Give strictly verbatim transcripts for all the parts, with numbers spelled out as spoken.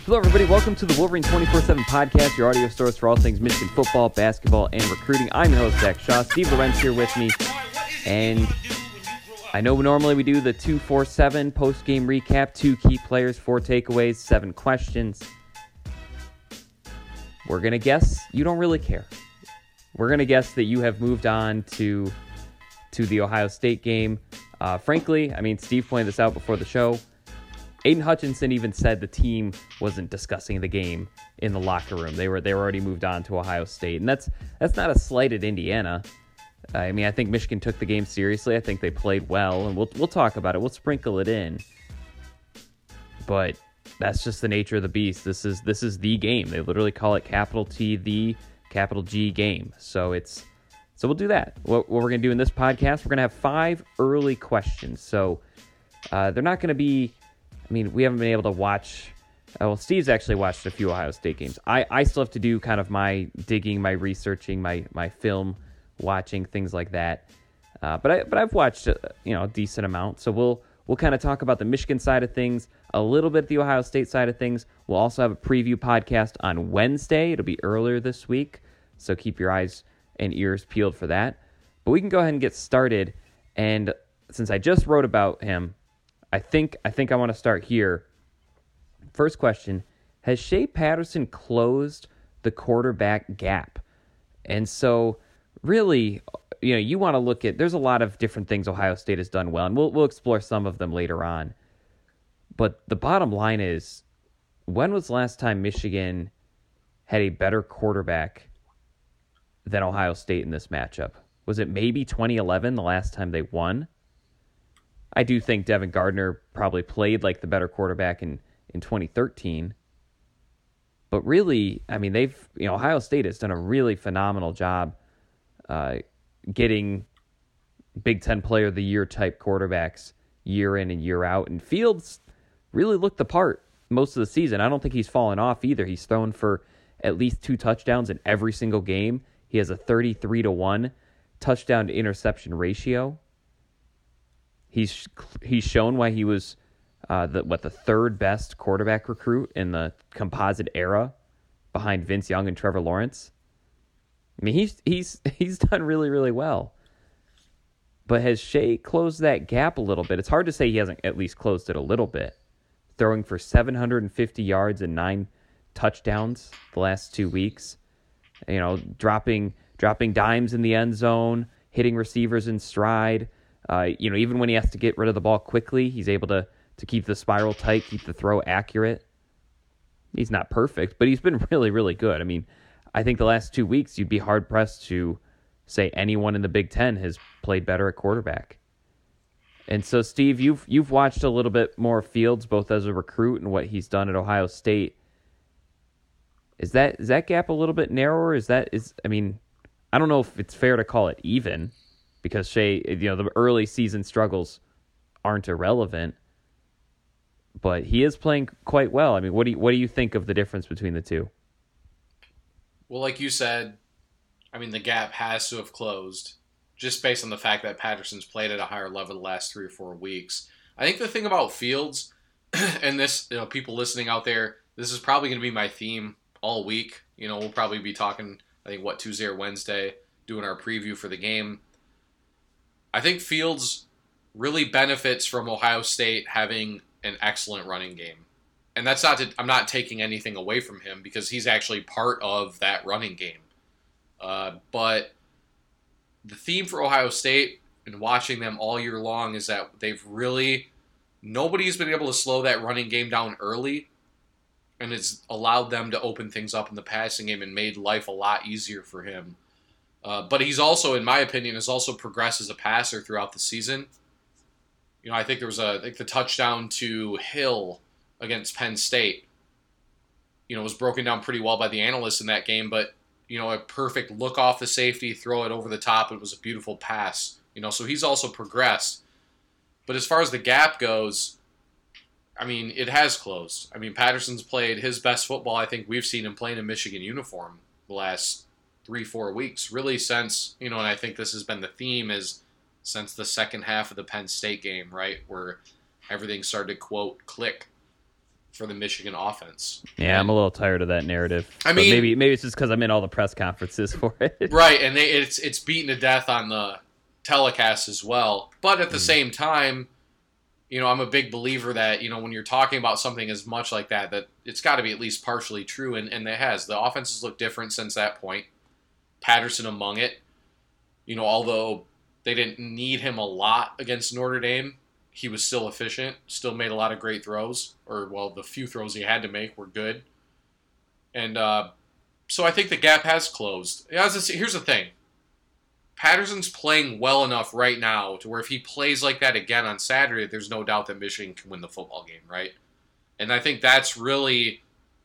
Hello, everybody. Welcome to the Wolverine twenty-four seven podcast, your audio source for all things Michigan football, basketball, and recruiting. I'm your host, Zach Shaw. Steve Lorenz here with me. And I know normally we do the two four seven post-game recap, two key players, four takeaways, seven questions. We're going to guess you don't really care. We're going to guess that you have moved on to, to the Ohio State game. Uh, frankly, I mean, Steve pointed this out before the show. Aiden Hutchinson even said the team wasn't discussing the game in the locker room. They were they were already moved on to Ohio State, and that's that's not a slight at Indiana. I mean, I think Michigan took the game seriously. I think they played well, and we'll we'll talk about it. We'll sprinkle it in, but that's just the nature of the beast. This is this is the game. They literally call it capital T the capital G game. So it's so we'll do that. What, what we're gonna do in this podcast, we're gonna have five early questions. So uh, they're not gonna be. I mean, we haven't been able to watch. Uh, well, Steve's actually watched a few Ohio State games. I, I still have to do kind of my digging, my researching, my my film watching, things like that. Uh, but I but I've watched a, you know a decent amount. So we'll we'll kind of talk about the Michigan side of things, a little bit the Ohio State side of things. We'll also have a preview podcast on Wednesday. It'll be earlier this week, so keep your eyes and ears peeled for that. But we can go ahead and get started. And since I just wrote about him. I think I think I want to start here. First question, has Shea Patterson closed the quarterback gap? And so really, you know, you want to look at, there's a lot of different things Ohio State has done well, and we'll we'll explore some of them later on. But the bottom line is, when was the last time Michigan had a better quarterback than Ohio State in this matchup? Was it maybe twenty eleven, the last time they won? I do think Devin Gardner probably played like the better quarterback in, in twenty thirteen. But really, I mean, they've, you know, Ohio State has done a really phenomenal job uh, getting Big Ten Player of the Year type quarterbacks year in and year out. And Fields really looked the part most of the season. I don't think he's fallen off either. He's thrown for at least two touchdowns in every single game. He has a thirty-three to one touchdown to interception ratio. He's he's shown why he was uh, the what the third best quarterback recruit in the composite era, behind Vince Young and Trevor Lawrence. I mean, he's he's he's done really really well. But has Shea closed that gap a little bit? It's hard to say he hasn't at least closed it a little bit. Throwing for seven hundred fifty yards and nine touchdowns the last two weeks. You know, dropping dropping dimes in the end zone, hitting receivers in stride. Uh, you know, even when he has to get rid of the ball quickly, he's able to to keep the spiral tight, keep the throw accurate. He's not perfect, but he's been really, really good. I mean, I think the last two weeks, you'd be hard-pressed to say anyone in the Big Ten has played better at quarterback. And so, Steve, you've you've watched a little bit more Fields, both as a recruit and what he's done at Ohio State. Is that is that gap a little bit narrower? Is that is I mean, I don't know if it's fair to call it even. Because Shea, you know, the early season struggles aren't irrelevant, but he is playing quite well. I mean, what do you, what do you think of the difference between the two? Well, like you said, I mean, the gap has to have closed just based on the fact that Patterson's played at a higher level the last three or four weeks. I think the thing about Fields, and this, you know, people listening out there, this is probably going to be my theme all week. You know, we'll probably be talking, I think, what, Tuesday or Wednesday, doing our preview for the game. I think Fields really benefits from Ohio State having an excellent running game. And that's not to, I'm not taking anything away from him because he's actually part of that running game. Uh, but the theme for Ohio State and watching them all year long is that they've really, nobody's been able to slow that running game down early. And it's allowed them to open things up in the passing game and made life a lot easier for him. Uh, but he's also, in my opinion, has also progressed as a passer throughout the season. You know, I think there was a, I think the touchdown to Hill against Penn State, you know, was broken down pretty well by the analysts in that game. But, you know, a perfect look off the safety, throw it over the top. It was a beautiful pass. You know, so he's also progressed. But as far as the gap goes, I mean, it has closed. I mean, Patterson's played his best football I think we've seen him play in a Michigan uniform the last three, four weeks, really since, you know, and I think this has been the theme is since the second half of the Penn State game, right, where everything started to, quote, click. for the Michigan offense. Yeah, and I'm a little tired of that narrative. I mean, but maybe maybe it's just because I'm in all the press conferences for it. Right, and they, it's it's beaten to death on the telecast as well. But at the mm. same time, you know, I'm a big believer that, you know, when you're talking about something as much like that, that it's got to be at least partially true, and, and it has. The offenses look different since that point. Patterson among it. You know, although they didn't need him a lot against Notre Dame, he was still efficient, still made a lot of great throws, or, well, the few throws he had to make were good. And uh, so I think the gap has closed. Here's the thing. Patterson's playing well enough right now to where if he plays like that again on Saturday, there's no doubt that Michigan can win the football game, right? And I think that's really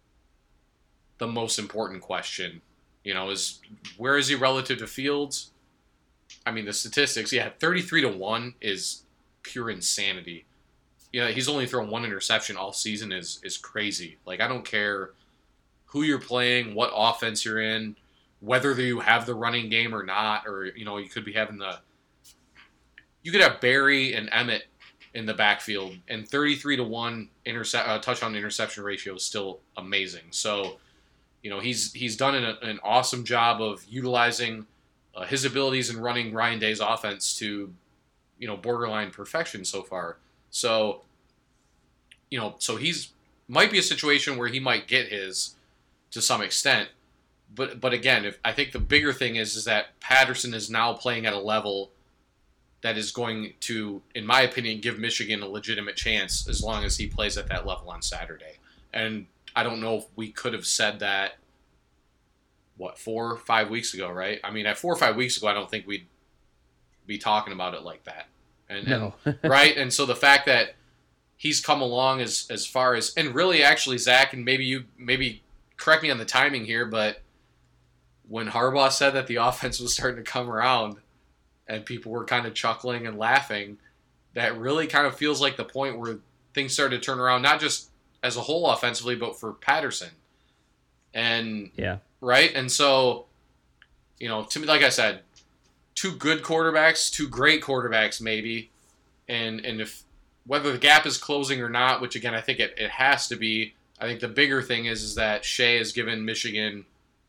the most important question, you know, is where is he relative to Fields? I mean, the statistics, yeah, thirty-three to one is pure insanity. You know, he's only thrown one interception all season is is crazy. Like, I don't care who you're playing, what offense you're in, whether you have the running game or not, or, you know, you could be having the... You could have Barry and Emmett in the backfield, and thirty-three to one intercept, uh, touchdown interception ratio is still amazing. So, you know, he's he's done an, an awesome job of utilizing uh, his abilities in running Ryan Day's offense to, you know, borderline perfection so far. So, you know, so he's might be a situation where he might get his to some extent. But but again, if I think the bigger thing is is that Patterson is now playing at a level that is going to, in my opinion, give Michigan a legitimate chance as long as he plays at that level on Saturday. And I don't know if we could have said that, what, four or five weeks ago, right? I mean, at four or five weeks ago, I don't think we'd be talking about it like that. And, no. and right? And so the fact that he's come along as as far as, and really actually, Zach, and maybe you, maybe correct me on the timing here, but when Harbaugh said that the offense was starting to come around and people were kind of chuckling and laughing, that really kind of feels like the point where things started to turn around, not just as a whole offensively, but for Patterson. And, yeah, right? And so, you know, to me, like I said, two good quarterbacks, two great quarterbacks maybe, and and if whether the gap is closing or not, which again I think it, it has to be, I think the bigger thing is is that Shea has given Michigan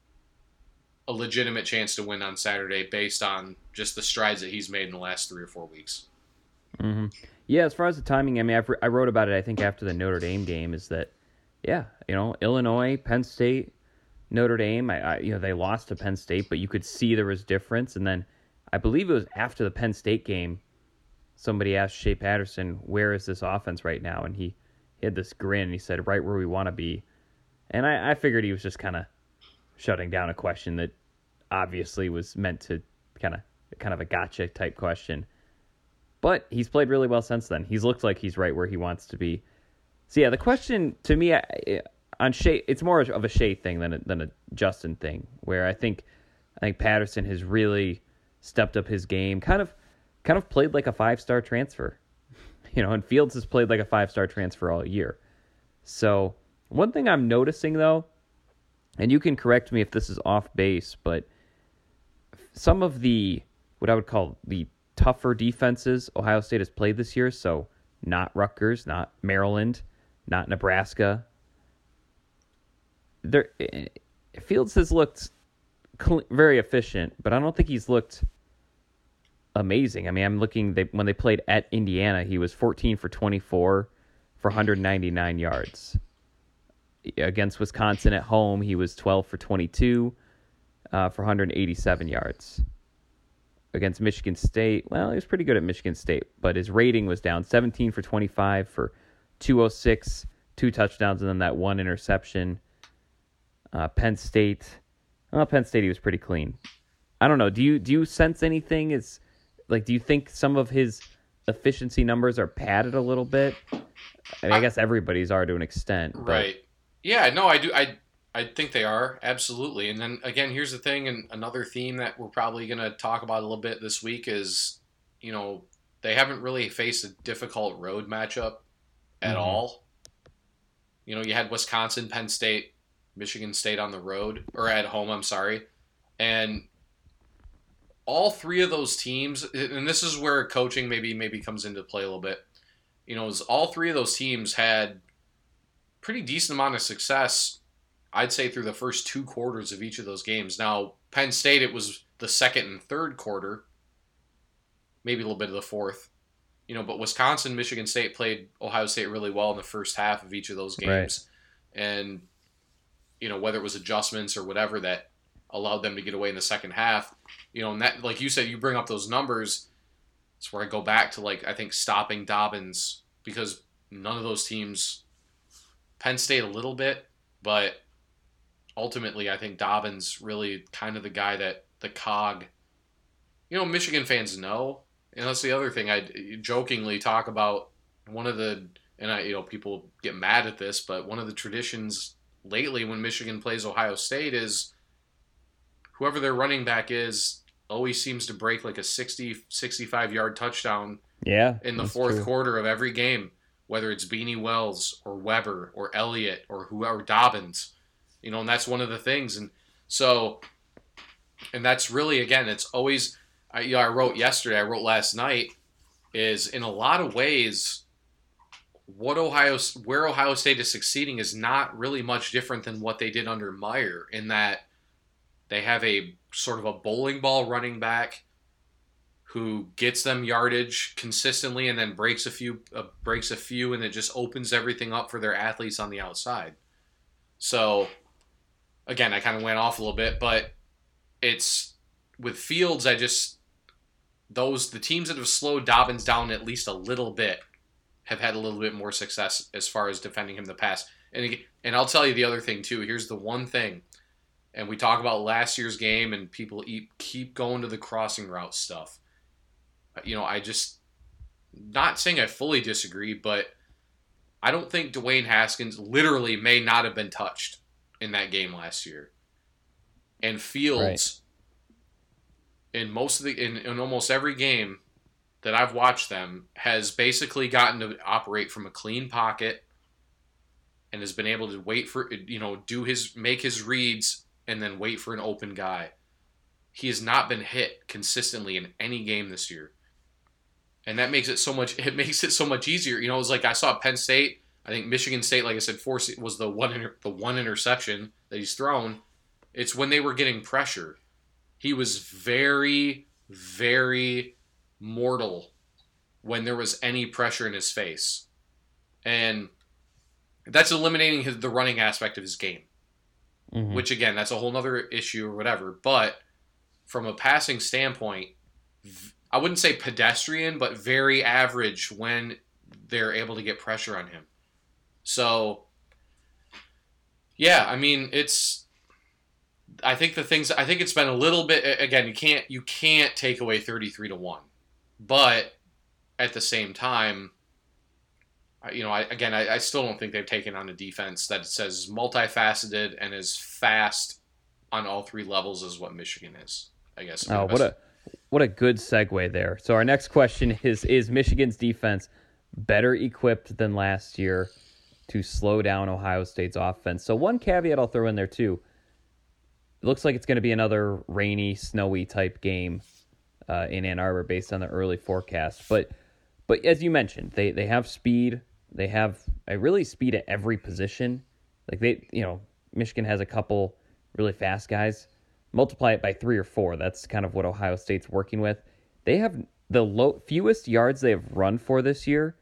a legitimate chance to win on Saturday based on just the strides that he's made in the last three or four weeks. Mm-hmm. Yeah, as far as the timing, I mean, I've, I wrote about it, I think, after the Notre Dame game, is that, yeah, you know, Illinois, Penn State, Notre Dame, I, I, you know, they lost to Penn State, but you could see there was difference. And then I believe it was after the Penn State game, somebody asked Shea Patterson, where is this offense right now? And he, he had this grin, and he said, right where we want to be. And I, I figured he was just kind of shutting down a question that obviously was meant to kind of kind of a gotcha type question. But he's played really well since then. He's looked like he's right where he wants to be. So yeah, the question to me on Shea, it's more of a Shea thing than a, than a Justin thing, where I think I think Patterson has really stepped up his game, kind of kind of played like a five-star transfer. You know, and Fields has played like a five-star transfer all year. So one thing I'm noticing though, and you can correct me if this is off base, but some of the, what I would call the tougher defenses Ohio State has played this year, so not Rutgers, not Maryland, not Nebraska, there, Fields has looked cl- very efficient, but I don't think he's looked amazing. I mean, I'm looking, they, when they played at Indiana, he was fourteen for twenty-four for one hundred ninety-nine yards. Against Wisconsin at home, he was twelve for twenty-two uh, for one hundred eighty-seven yards. Against Michigan State, well, he was pretty good at Michigan State, but his rating was down seventeen for twenty-five for two oh six, two touchdowns, and then that one interception. Uh, Penn State, well, Penn State, he was pretty clean. I don't know. Do you do you sense anything? Is like, do you think some of his efficiency numbers are padded a little bit? I, mean, I, I guess everybody's are to an extent, but. Right. Yeah, no, I do. I I think they are, absolutely. And then again, here's the thing, and another theme that we're probably going to talk about a little bit this week is, you know, they haven't really faced a difficult road matchup at mm-hmm. all. You know, you had Wisconsin, Penn State, Michigan State on the road, or at home, I'm sorry. And all three of those teams, and this is where coaching maybe maybe comes into play a little bit, you know, is all three of those teams had pretty decent amount of success, I'd say, through the first two quarters of each of those games. Now, Penn State, it was the second and third quarter, maybe a little bit of the fourth. You know, but Wisconsin, Michigan State played Ohio State really well in the first half of each of those games. Right. And, you know, whether it was adjustments or whatever that allowed them to get away in the second half, you know, and that, like you said, you bring up those numbers. It's where I go back to, like, I think stopping Dobbins, because none of those teams, Penn State a little bit, but ultimately I think Dobbins really kind of the guy that the cog, you know, Michigan fans know. And that's the other thing I jokingly talk about. One of the, and I, you know, people get mad at this, but one of the traditions lately when Michigan plays Ohio State is whoever their running back is always seems to break like a sixty, sixty-five yard touchdown yeah, in the fourth true. quarter of every game, whether it's Beanie Wells or Weber or Elliott or whoever, Dobbins, you know, and that's one of the things. And so, and that's really, again, it's always, I, you know, I wrote yesterday, I wrote last night, is in a lot of ways, what Ohio, where Ohio State is succeeding is not really much different than what they did under Meyer, in that they have a sort of a bowling ball running back who gets them yardage consistently and then breaks a few, uh, breaks a few, and it just opens everything up for their athletes on the outside. So, again, I kind of went off a little bit, but it's with Fields, I just those the teams that have slowed Dobbins down at least a little bit have had a little bit more success as far as defending him the pass. And and I'll tell you the other thing too. Here's the one thing, and we talk about last year's game, and people eat, keep going to the crossing route stuff. You know, I just not saying I fully disagree, but I don't think Dwayne Haskins literally may not have been touched in that game last year. And Fields, right. in most of the in, in almost every game that I've watched them, has basically gotten to operate from a clean pocket and has been able to wait for, you know, do his make his reads and then wait for an open guy. He has not been hit consistently in any game this year. And that makes it so much it makes it so much easier. You know, it was like I saw Penn State, I think Michigan State, like I said, force was the one inter, the one interception that he's thrown. It's when they were getting pressure. He was very, very mortal when there was any pressure in his face. And that's eliminating his, the running aspect of his game. Mm-hmm. Which, again, that's a whole other issue or whatever. But from a passing standpoint, I wouldn't say pedestrian, but very average when they're able to get pressure on him. So, yeah, I mean, it's... I think the things I think it's been a little bit, again, you can't you can't take away thirty-three to one, but at the same time, you know, I, again, I, I still don't think they've taken on a defense that says multifaceted and is fast on all three levels as what Michigan is, I guess. Oh, what a what a good segue there. So our next question is: Is Michigan's defense better equipped than last year to slow down Ohio State's offense? So one caveat I'll throw in there too. It looks like it's going to be another rainy, snowy type game uh, in Ann Arbor based on the early forecast. But but as you mentioned, they, they have speed. They have a really speed at every position. Like they, you know, Michigan has a couple really fast guys. Multiply it by three or four. That's kind of what Ohio State's working with. They have the low, fewest yards they have run for this year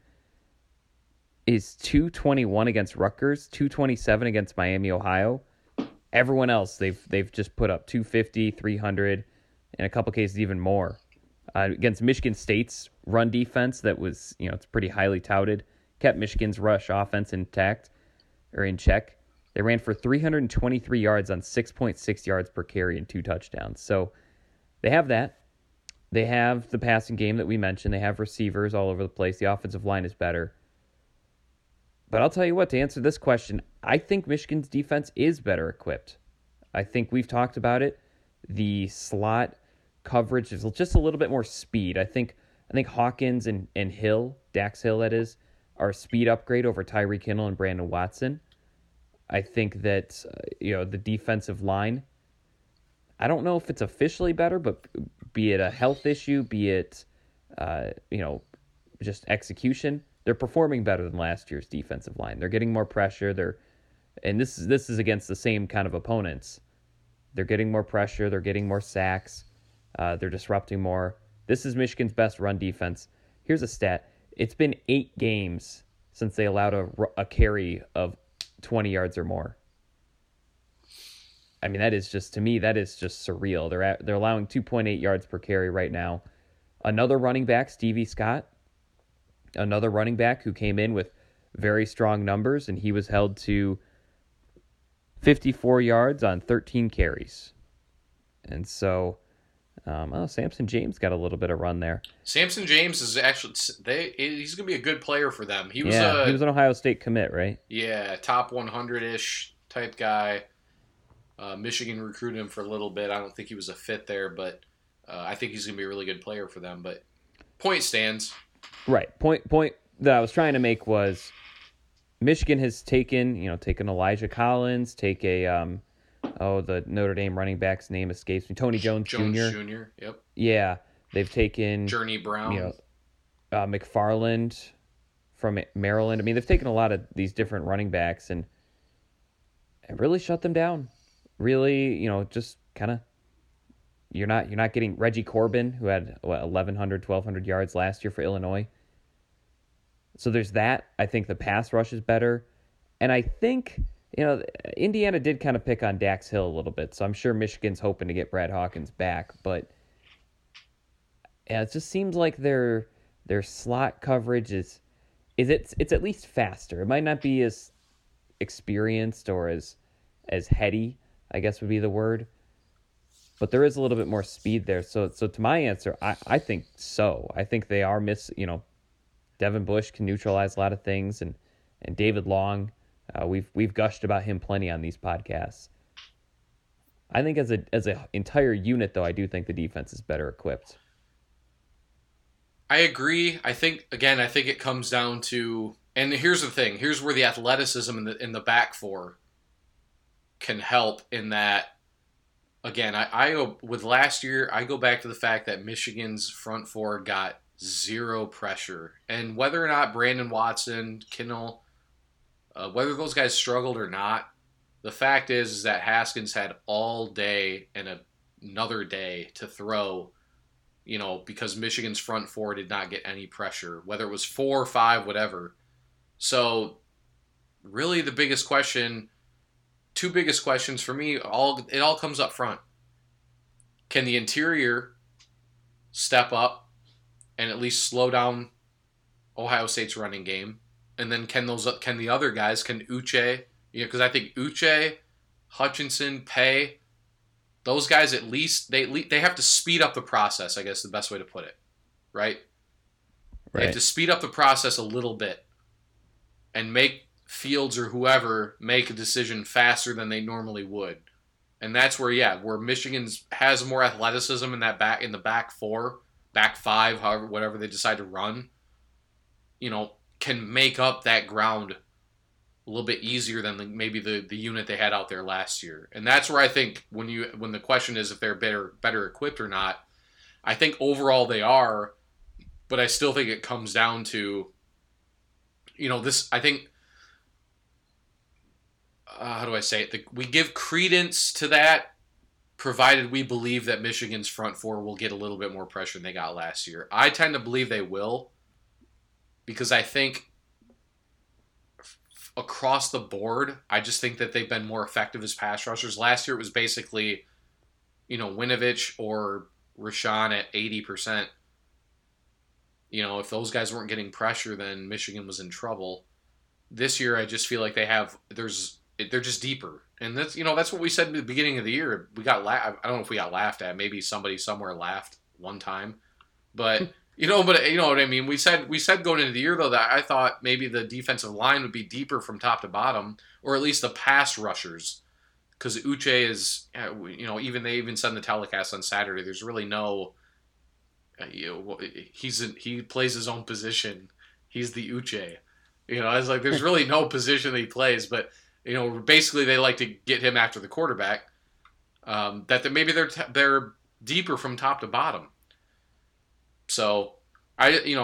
is two twenty-one against Rutgers, two twenty-seven against Miami, Ohio. Everyone else, they've they've just put up two fifty, three hundred, in a couple cases even more. Uh, against Michigan State's run defense that was, you know, it's pretty highly touted, kept Michigan's rush offense intact or in check. They ran for three hundred twenty-three yards on six point six yards per carry and two touchdowns. So they have that. They have the passing game that we mentioned. They have receivers all over the place. The offensive line is better. But I'll tell you what, to answer this question, I think Michigan's defense is better equipped. I think we've talked about it. The slot coverage is just a little bit more speed. I think I think Hawkins and, and Hill, Dax Hill that is, are a speed upgrade over Tyreek Hill and Brandon Watson. I think that, uh, you know, the defensive line, I don't know if it's officially better, but be it a health issue, be it, uh, you know, just execution, they're performing better than last year's defensive line. They're getting more pressure. They're and this is this is against the same kind of opponents. They're getting more pressure. They're getting more sacks. Uh, they're disrupting more. This is Michigan's best run defense. Here's a stat. It's been eight games since they allowed a, a carry of twenty yards or more. I mean, that is just, to me, that is just surreal. They're at, they're allowing two point eight yards per carry right now. Another running back, Stevie Scott, another running back who came in with very strong numbers, and he was held to fifty-four yards on thirteen carries. And so, um, oh, Samson James got a little bit of run there. Samson James is actually, they he's going to be a good player for them. He was yeah, a, he was an Ohio State commit, right? Yeah, top one hundred-ish type guy. Uh, Michigan recruited him for a little bit. I don't think he was a fit there, but uh, I think he's going to be a really good player for them. But point stands. Right. Point point that I was trying to make was Michigan has taken, you know, taken Elijah Collins, take a, um, oh, the Notre Dame running back's name escapes me, Tony Jones, Jones Junior Junior, yep. Yeah. They've taken Journey Brown. You know, uh, McFarland from Maryland. I mean, they've taken a lot of these different running backs and, and really shut them down. Really, you know, just kind of, you're not you're not getting Reggie Corbin, who had what, eleven hundred, twelve hundred yards last year for Illinois. So there's that. I think the pass rush is better. And I think, you know, Indiana did kind of pick on Dax Hill a little bit. So I'm sure Michigan's hoping to get Brad Hawkins back. But yeah, it just seems like their their slot coverage is, is it's, it's at least faster. It might not be as experienced or as as heady, I guess would be the word. But there is a little bit more speed there. So so to my answer, I, I think so. I think they are miss, you know, Devin Bush can neutralize a lot of things, and, and David Long, uh, we've we've gushed about him plenty on these podcasts. I think as a as an entire unit, though, I do think the defense is better equipped. I agree. I think, again, I think it comes down to, and here's the thing, here's where the athleticism in the in the back four can help in that. Again, I, I go with last year, I go back to the fact that Michigan's front four got zero pressure. And whether or not Brandon Watson, Kinnell, uh, whether those guys struggled or not, the fact is, is that Haskins had all day and a, another day to throw, you know, because Michigan's front four did not get any pressure, whether it was four or five, whatever. So really the biggest question, two biggest questions for me, all it all comes up front. Can the interior step up and at least slow down Ohio State's running game? And then can those can the other guys, can Uche, you know, because I think Uche, Hutchinson, Pay, those guys at least they they have to speed up the process, I guess the best way to put it, right? Right. They have to speed up the process a little bit and make Fields or whoever make a decision faster than they normally would. And that's where, yeah, where Michigan's has more athleticism in that back in the back four, back five, however, whatever they decide to run, you know, can make up that ground a little bit easier than the, maybe the, the unit they had out there last year. And that's where I think when you when the question is if they're better better equipped or not, I think overall they are, but I still think it comes down to, you know, this, I think, Uh, how do I say it? The, we give credence to that, provided we believe that Michigan's front four will get a little bit more pressure than they got last year. I tend to believe they will, because I think f- across the board, I just think that they've been more effective as pass rushers. Last year it was basically, you know, Winovich or Rashawn at eighty percent. You know, if those guys weren't getting pressure, then Michigan was in trouble. This year, I just feel like they have, there's, they're just deeper. And that's, you know, that's what we said at the beginning of the year. We got, la- I don't know if we got laughed at. Maybe somebody somewhere laughed one time. But, you know, but you know what I mean? We said, we said going into the year, though, that I thought maybe the defensive line would be deeper from top to bottom, or at least the pass rushers. Because Uche is, you know, even they even said in the telecast on Saturday, there's really no, uh, you know, he's in, he plays his own position. He's the Uche. You know, I was like, there's really no position that he plays, but, you know, basically they like to get him after the quarterback. Um, that maybe they're t- they're deeper from top to bottom. So I, you know,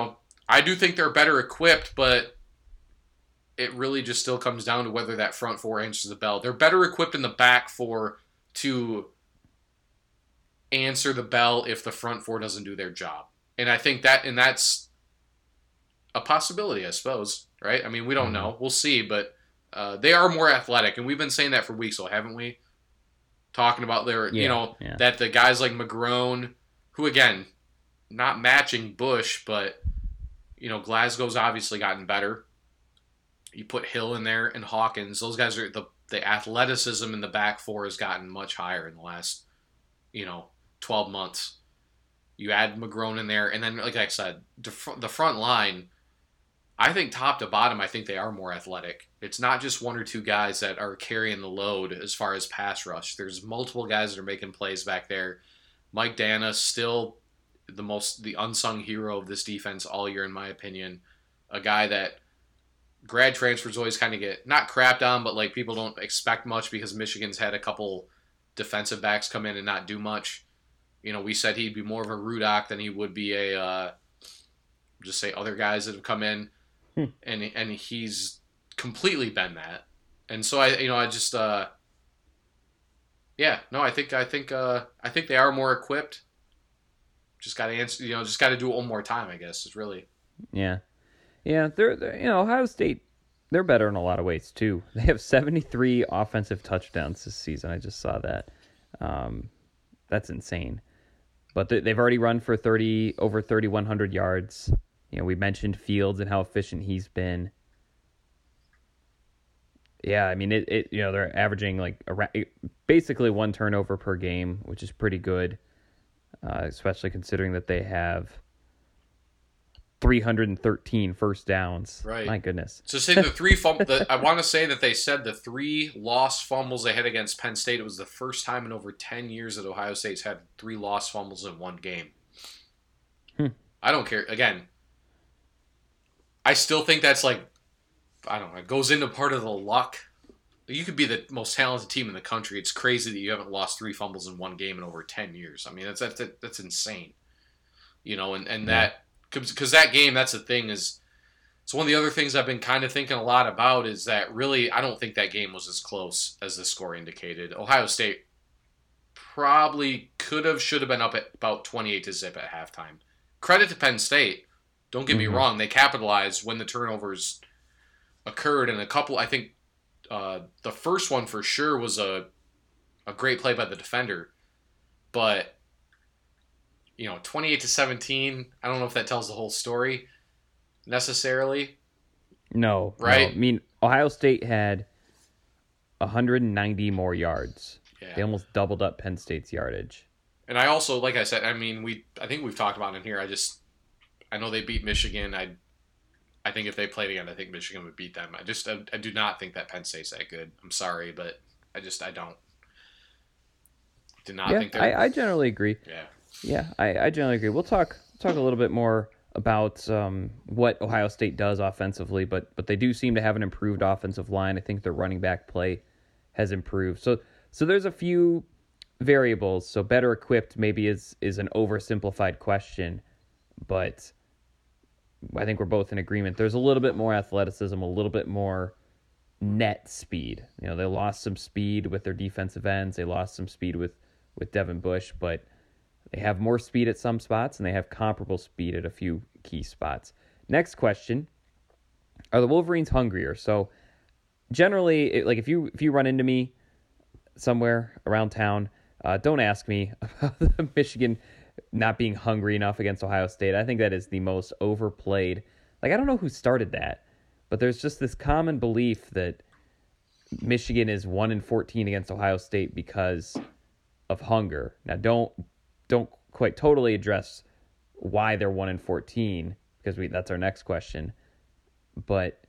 I do think they're better equipped, but it really just still comes down to whether that front four answers the bell. They're better equipped in the back four to answer the bell if the front four doesn't do their job. And I think that, and that's a possibility, I suppose, right? I mean, we don't know. We'll see, but uh, they are more athletic, and we've been saying that for weeks, so haven't we? Talking about their, yeah, you know, yeah. that the guys like McGrone, who, again, not matching Bush, but, you know, Glasgow's obviously gotten better. You put Hill in there and Hawkins. Those guys are, the, the athleticism in the back four has gotten much higher in the last, you know, twelve months. You add McGrone in there, and then, like I said, the, fr- the front line, I think top to bottom, I think they are more athletic. It's not just one or two guys that are carrying the load as far as pass rush. There's multiple guys that are making plays back there. Mike Dana, still the most, the unsung hero of this defense all year, in my opinion. A guy that grad transfers always kind of get, not crapped on, but like people don't expect much because Michigan's had a couple defensive backs come in and not do much. You know, we said he'd be more of a Rudock than he would be a, uh, just say other guys that have come in, hmm. and and he's completely been that. And so I, you know, I just, uh, yeah, no, I think I think uh, I think they are more equipped. Just got to answer, you know, just got to do it one more time, I guess. Is really. Yeah, yeah, they're, they're you know Ohio State, they're better in a lot of ways too. They have seventy-three offensive touchdowns this season. I just saw that. Um, that's insane. But they've already run for thirty over thirty-one hundred yards. You know, we mentioned Fields and how efficient he's been. Yeah, I mean, it. it you know, they're averaging like around, basically one turnover per game, which is pretty good, uh, especially considering that they have three hundred thirteen first downs. Right. My goodness. So say the three fumbles. I want to say that they said the three lost fumbles they had against Penn State. It was the first time in over ten years that Ohio State's had three lost fumbles in one game. Hmm. I don't care. Again, I still think that's like, I don't know, it goes into part of the luck. You could be the most talented team in the country. It's crazy that you haven't lost three fumbles in one game in over ten years. I mean, that's that's, that's insane. You know, and, and yeah. that, because that game, that's the thing, is it's one of the other things I've been kind of thinking a lot about is that really I don't think that game was as close as the score indicated. Ohio State probably could have, should have been up at about twenty-eight to zip at halftime. Credit to Penn State. Don't get mm-hmm. me wrong. They capitalized when the turnovers occurred, and a couple, I think uh, the first one for sure was a, a great play by the defender, but you know, twenty-eight to seventeen, I don't know if that tells the whole story necessarily. No. Right? No. I mean, Ohio State had one hundred ninety more yards. Yeah. They almost doubled up Penn State's yardage. And I also, like I said, I mean, we I think we've talked about it in here. I just, I know they beat Michigan. I I think if they played again, I think Michigan would beat them. I just, I, I do not think that Penn State's that good. I'm sorry, but I just, I don't. Do not yeah, think they're. I, I generally agree. Yeah. Yeah, I, I generally agree. We'll talk talk a little bit more about um, what Ohio State does offensively, but but they do seem to have an improved offensive line. I think their running back play has improved. So so there's a few variables. So better equipped maybe is is an oversimplified question, but I think we're both in agreement. There's a little bit more athleticism, a little bit more net speed. You know, they lost some speed with their defensive ends. They lost some speed with, with Devin Bush, but they have more speed at some spots, and they have comparable speed at a few key spots. Next question, are the Wolverines hungrier? So generally, it, like if you if you run into me somewhere around town, uh, don't ask me about Michigan not being hungry enough against Ohio State. I think that is the most overplayed. Like, I don't know who started that, but there's just this common belief that Michigan is one and fourteen against Ohio State because of hunger. Now, don't don't quite totally address why they're one and fourteen, because we that's our next question. But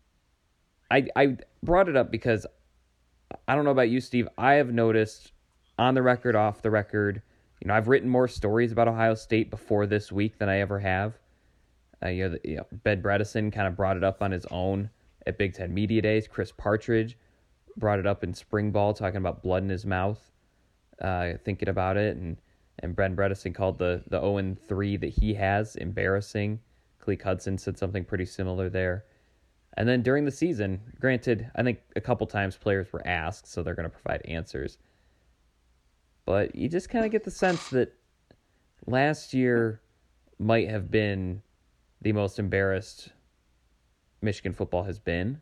I I brought it up because I don't know about you, Steve. I have noticed on the record, off the record, you know, I've written more stories about Ohio State before this week than I ever have. Uh, you know, the, you know, Ben Bredesen kind of brought it up on his own at Big Ten Media Days. Chris Partridge brought it up in spring ball, talking about blood in his mouth, uh, thinking about it. And, and Ben Bredesen called the, the oh and three that he has embarrassing. Cleek Hudson said something pretty similar there. And then during the season, granted, I think a couple times players were asked, so they're going to provide answers. But you just kind of get the sense that last year might have been the most embarrassed Michigan football has been.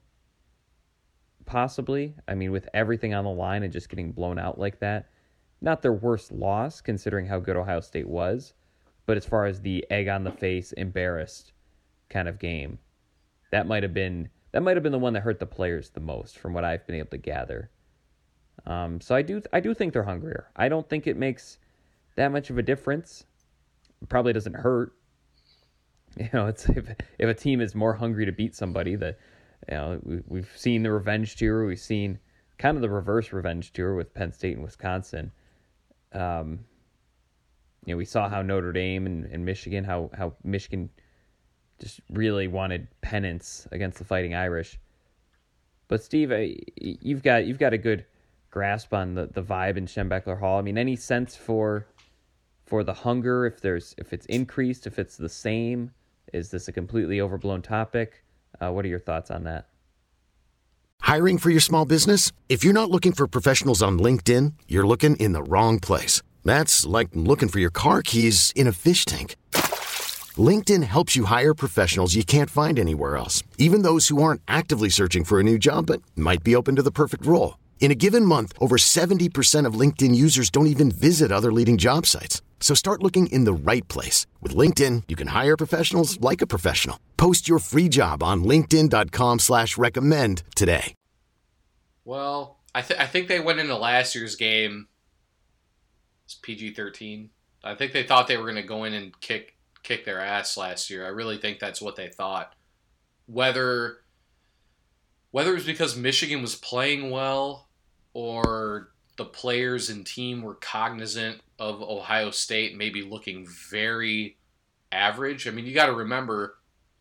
Possibly. I mean, with everything on the line and just getting blown out like that. Not their worst loss, considering how good Ohio State was. But as far as the egg on the face, embarrassed kind of game, that might have been that might have been the one that hurt the players the most, from what I've been able to gather. Um, so I do I do think they're hungrier. I don't think it makes that much of a difference. It probably doesn't hurt. You know, it's if, if a team is more hungry to beat somebody, that you know we, we've seen the revenge tour. We've seen kind of the reverse revenge tour with Penn State and Wisconsin. Um, you know, we saw how Notre Dame and, and Michigan, how how Michigan just really wanted penance against the Fighting Irish. But Steve, I, you've got you've got a good grasp on the, the vibe in Schembechler Hall. I mean, any sense for for the hunger? If there's if it's increased, if it's the same, is this a completely overblown topic? Uh, what are your thoughts on that? Hiring for your small business? If you're not looking for professionals on LinkedIn, you're looking in the wrong place. That's like looking for your car keys in a fish tank. LinkedIn helps you hire professionals you can't find anywhere else, even those who aren't actively searching for a new job but might be open to the perfect role. In a given month, over seventy percent of LinkedIn users don't even visit other leading job sites. So start looking in the right place. With LinkedIn, you can hire professionals like a professional. Post your free job on linkedin.com slash recommend today. Well, I, th- I think they went into last year's game. It's P G thirteen. I think they thought they were going to go in and kick kick their ass last year. I really think that's what they thought. Whether whether it was because Michigan was playing well or the players and team were cognizant of Ohio State maybe looking very average. I mean, you got to remember,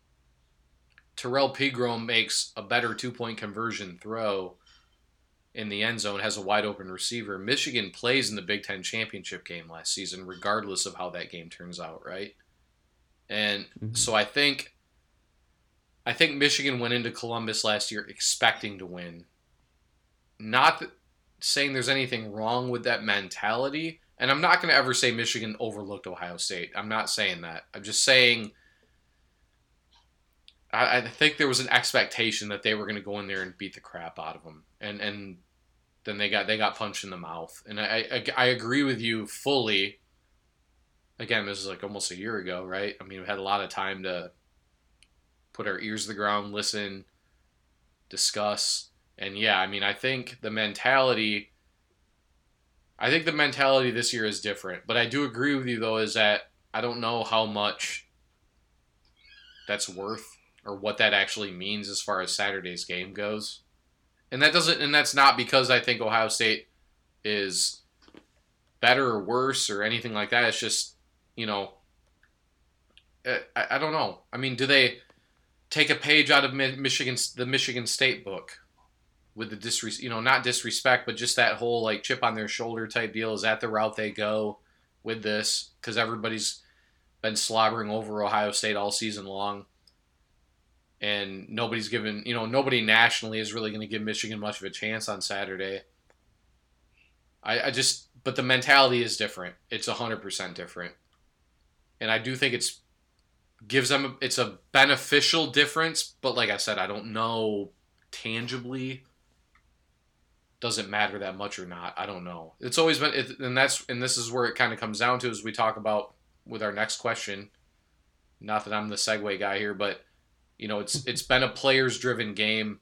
Terrell Pegrom makes a better two-point conversion throw in the end zone, has a wide-open receiver. Michigan plays in the Big Ten championship game last season, regardless of how that game turns out, right? And mm-hmm. so I think I think Michigan went into Columbus last year expecting to win. Not that, saying there's anything wrong with that mentality, and I'm not going to ever say Michigan overlooked Ohio State. I'm not saying that. I'm just saying I, I think there was an expectation that they were going to go in there and beat the crap out of them, and and then they got they got punched in the mouth. And I I, I agree with you fully. Again, this is like almost a year ago, right? I mean, we had a lot of time to put our ears to the ground, listen, discuss. And yeah, I mean, I think the mentality, I think the mentality this year is different. But I do agree with you, though, is that I don't know how much that's worth or what that actually means as far as Saturday's game goes. And that doesn't, and that's not because I think Ohio State is better or worse or anything like that. It's just, you know, I, I don't know. I mean, do they take a page out of Michigan, the Michigan State book with the disres, you know, not disrespect, but just that whole like chip on their shoulder type deal? Is that the route they go with this? Because everybody's been slobbering over Ohio State all season long, and nobody's given, you know, nobody nationally is really going to give Michigan much of a chance on Saturday. I, I just, but the mentality is different. It's one hundred percent different. And I do think it's gives them, a, it's a beneficial difference, but like I said, I don't know tangibly. Does it matter that much or not? I don't know. It's always been, it, and that's, and this is where it kind of comes down to as we talk about with our next question. Not that I'm the segue guy here, but you know, it's it's been a players-driven game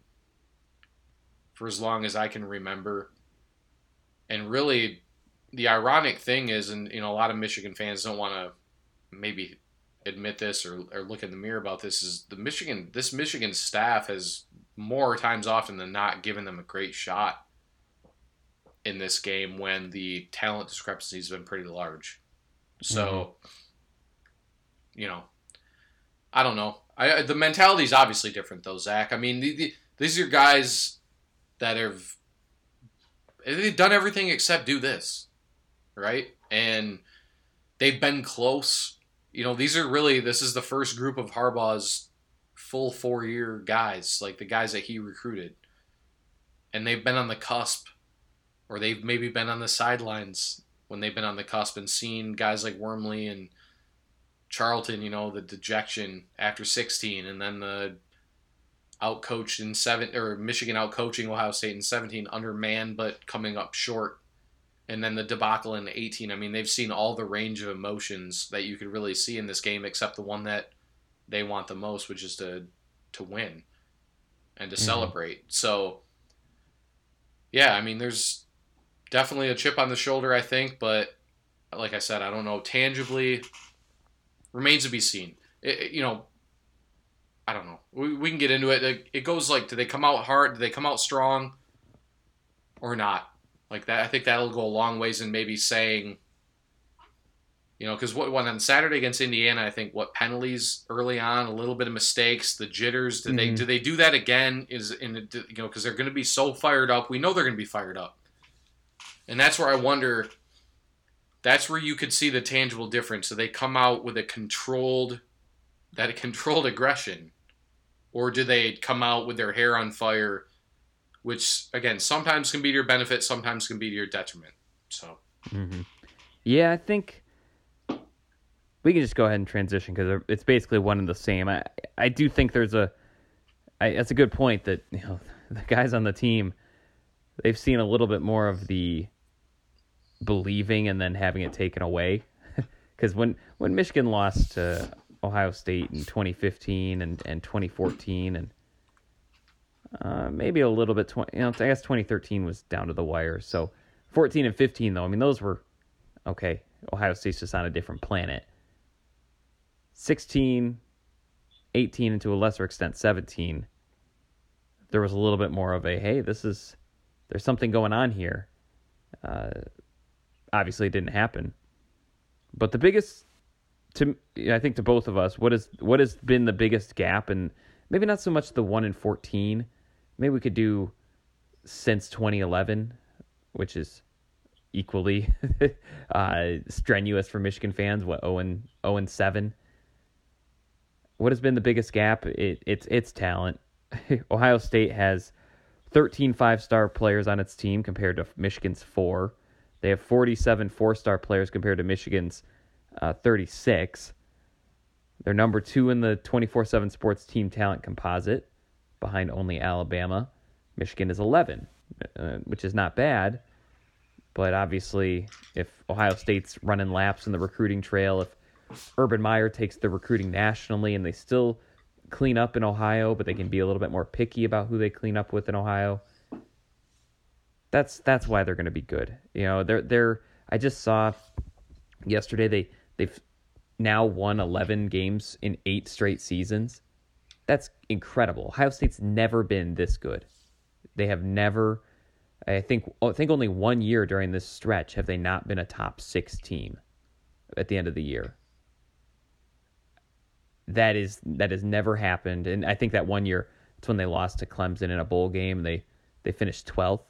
for as long as I can remember. And really, the ironic thing is, and you know, a lot of Michigan fans don't want to maybe admit this or, or look in the mirror about this, is the Michigan this Michigan staff has more times often than not given them a great shot in this game when the talent discrepancy has been pretty large. So, mm-hmm. you know, I don't know. I, the mentality is obviously different, though, Zach. I mean, the, the, these are guys that have they've done everything except do this, right? And they've been close you know, these are really, this is the first group of Harbaugh's full four-year guys, like the guys that he recruited. And they've been on the cusp, or they've maybe been on the sidelines when they've been on the cusp and seen guys like Wormley and Charlton, you know, the dejection after sixteen, and then the outcoached in seven, or Michigan outcoaching Ohio State in seventeen, undermanned but coming up short. And then the debacle in eighteen. I mean, they've seen all the range of emotions that you could really see in this game, except the one that they want the most, which is to to win and to mm-hmm. celebrate. So, yeah, I mean, there's definitely a chip on the shoulder, I think. But like I said, I don't know. Tangibly, remains to be seen. It, it, you know, I don't know. We, we can get into it. It, it goes like, do they come out hard? Do they come out strong or not? Like that, I think that'll go a long ways in maybe saying, you know, because what when on Saturday against Indiana, I think what penalties early on, a little bit of mistakes, the jitters. Did mm-hmm. they do they do that again? Is in you know because they're going to be so fired up. We know they're going to be fired up, and that's where I wonder. That's where you could see the tangible difference. So they come out with a controlled, that controlled aggression, or do they come out with their hair on fire? Which, again, sometimes can be to your benefit, sometimes can be to your detriment. So, mm-hmm. yeah, I think we can just go ahead and transition because it's basically one and the same. I, I do think there's a, I, that's a good point that, you know, the guys on the team, they've seen a little bit more of the believing and then having it taken away. Because when, when Michigan lost to Ohio State in twenty fifteen and, and twenty fourteen and Uh, maybe a little bit, twenty, you know, I guess twenty thirteen was down to the wire. So fourteen and fifteen, though, I mean, those were, okay, Ohio State's just on a different planet. sixteen, eighteen, and to a lesser extent, seventeen, there was a little bit more of a, hey, this is, there's something going on here. Uh, obviously, it didn't happen. But the biggest, to I think to both of us, what is what has been the biggest gap, and maybe not so much the one in fourteen, maybe we could do since twenty eleven, which is equally uh, strenuous for Michigan fans. What, oh and seven? What has been the biggest gap? It, it's it's talent. Ohio State has thirteen five-star players on its team compared to Michigan's four. They have forty-seven four-star players compared to Michigan's uh, thirty-six. They're number two in the twenty-four seven Sports team talent composite, behind only Alabama. Michigan is eleven, uh, which is not bad. But obviously, if Ohio State's running laps in the recruiting trail, if Urban Meyer takes the recruiting nationally and they still clean up in Ohio, but they can be a little bit more picky about who they clean up with in Ohio, that's that's why they're going to be good. You know, they're they're. I just saw yesterday they they've now won eleven games in eight straight seasons. That's incredible. Ohio State's never been this good. They have never, I think, I think only one year during this stretch have they not been a top six team at the end of the year. That is that has never happened, and I think that one year it's when they lost to Clemson in a bowl game. They they finished twelfth.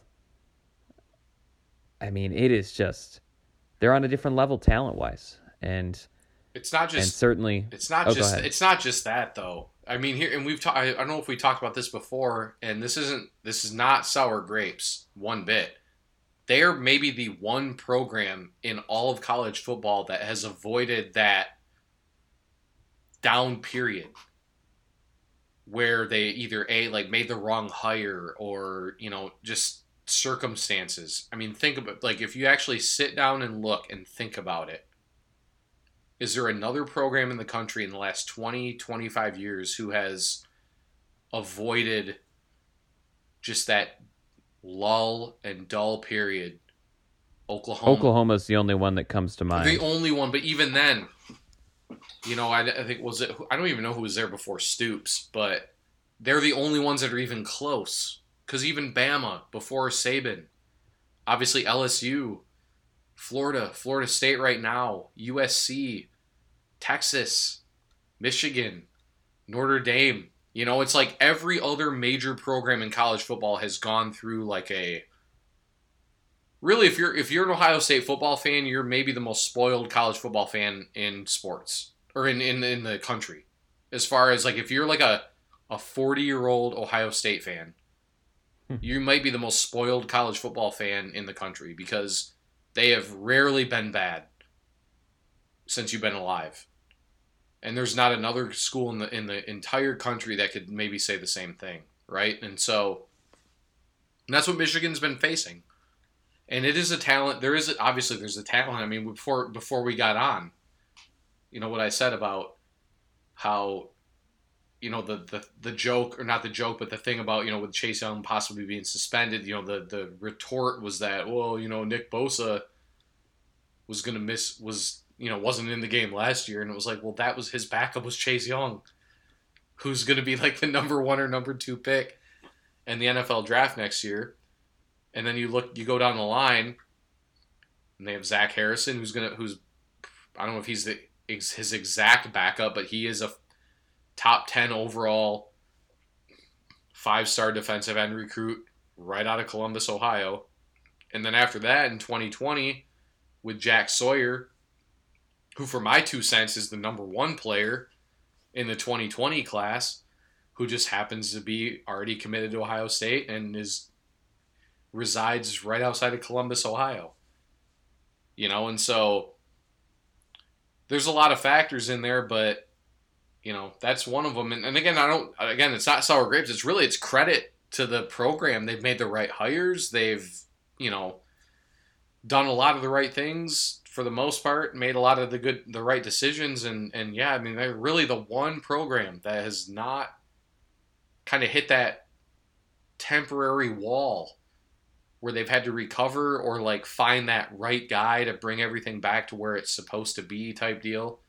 I mean, it is just they're on a different level talent wise, and it's not just and certainly it's not oh, just it's not just that though. I mean, here and we've talked. I don't know if we talked about this before, and this isn't this is not sour grapes one bit. They are maybe the one program in all of college football that has avoided that down period where they either a like made the wrong hire or you know just circumstances. I mean, think about like if you actually sit down and look and think about it. Is there another program in the country in the last twenty, twenty-five years who has avoided just that lull and dull period? Oklahoma. Oklahoma's the only one that comes to mind. The only one, but even then, you know, I, I think was it. I don't even know who was there before Stoops, but they're the only ones that are even close. Because even Bama before Saban, obviously L S U, Florida, Florida State right now, U S C, Texas, Michigan, Notre Dame. You know, it's like every other major program in college football has gone through like a. Really, if you're if you're an Ohio State football fan, you're maybe the most spoiled college football fan in sports. or in, in, in the country. As far as like if you're like a a forty-year-old Ohio State fan, hmm. you might be the most spoiled college football fan in the country because they have rarely been bad since you've been alive. And there's not another school in the in the entire country that could maybe say the same thing, right? And so and that's what Michigan's been facing. And it is a talent. There is obviously there's a talent. I mean, before before we got on, you know what I said about how, you know, the, the the joke, or not the joke, but the thing about, you know, with Chase Young possibly being suspended, you know, the the retort was that, well, you know, Nick Bosa was gonna miss was. you know, wasn't in the game last year. And it was like, well, that was his backup was Chase Young, who's going to be like the number one or number two pick in the N F L draft next year. And then you look, you go down the line and they have Zach Harrison, who's going to, who's, I don't know if he's the, his exact backup, but he is a top ten overall five-star defensive end recruit right out of Columbus, Ohio. And then after that in twenty twenty with Jack Sawyer, who for my two cents is the number one player in the twenty twenty class, who just happens to be already committed to Ohio State and is resides right outside of Columbus, Ohio. You know, and so there's a lot of factors in there, but, you know, that's one of them. And, and again, I don't, again, it's not sour grapes. It's really, it's credit to the program. They've made the right hires. They've, you know, done a lot of the right things for the most part, made a lot of the good, the right decisions. And, and yeah, I mean, they're really the one program that has not kind of hit that temporary wall where they've had to recover or like find that right guy to bring everything back to where it's supposed to be type deal.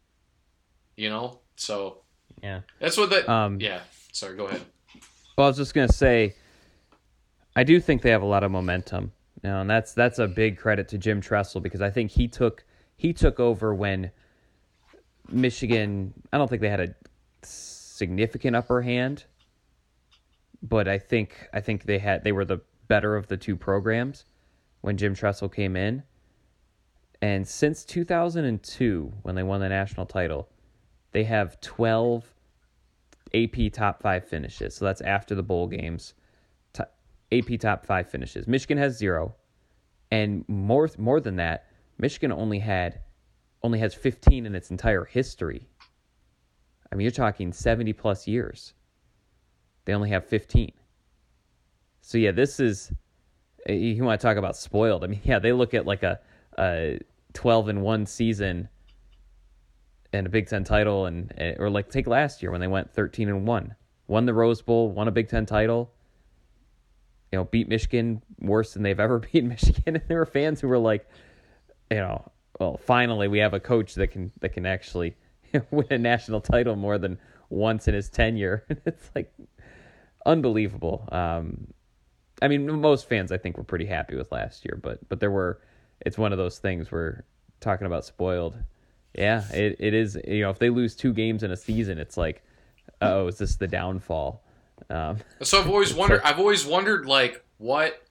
You know? So yeah, that's what the, um, yeah, sorry, go ahead. Well, I was just going to say, I do think they have a lot of momentum. You know, and that's that's a big credit to Jim Tressel, because I think he took he took over when Michigan, I don't think they had a significant upper hand, but I think I think they had they were the better of the two programs when Jim Tressel came in. And since two thousand two, when they won the national title, they have twelve A P top five finishes. So that's after the bowl games. A P top five finishes. Michigan has zero, and more more than that, Michigan only had only has fifteen in its entire history. I mean, you're talking seventy plus years. They only have fifteen. So yeah, this is, you want to talk about spoiled. I mean, yeah, they look at like a, a twelve and one season and a Big Ten title, and or like take last year when they went thirteen and one, won the Rose Bowl, won a Big Ten title. You know, beat Michigan worse than they've ever beaten Michigan. And there were fans who were like, you know, well, finally we have a coach that can that can actually win a national title more than once in his tenure. It's like unbelievable. Um, I mean, most fans I think were pretty happy with last year, but but there were, it's one of those things where talking about spoiled. Yeah, it, it is. You know, if they lose two games in a season, it's like, oh, is this the downfall? Um, so I've always wondered. I've always wondered, like, what.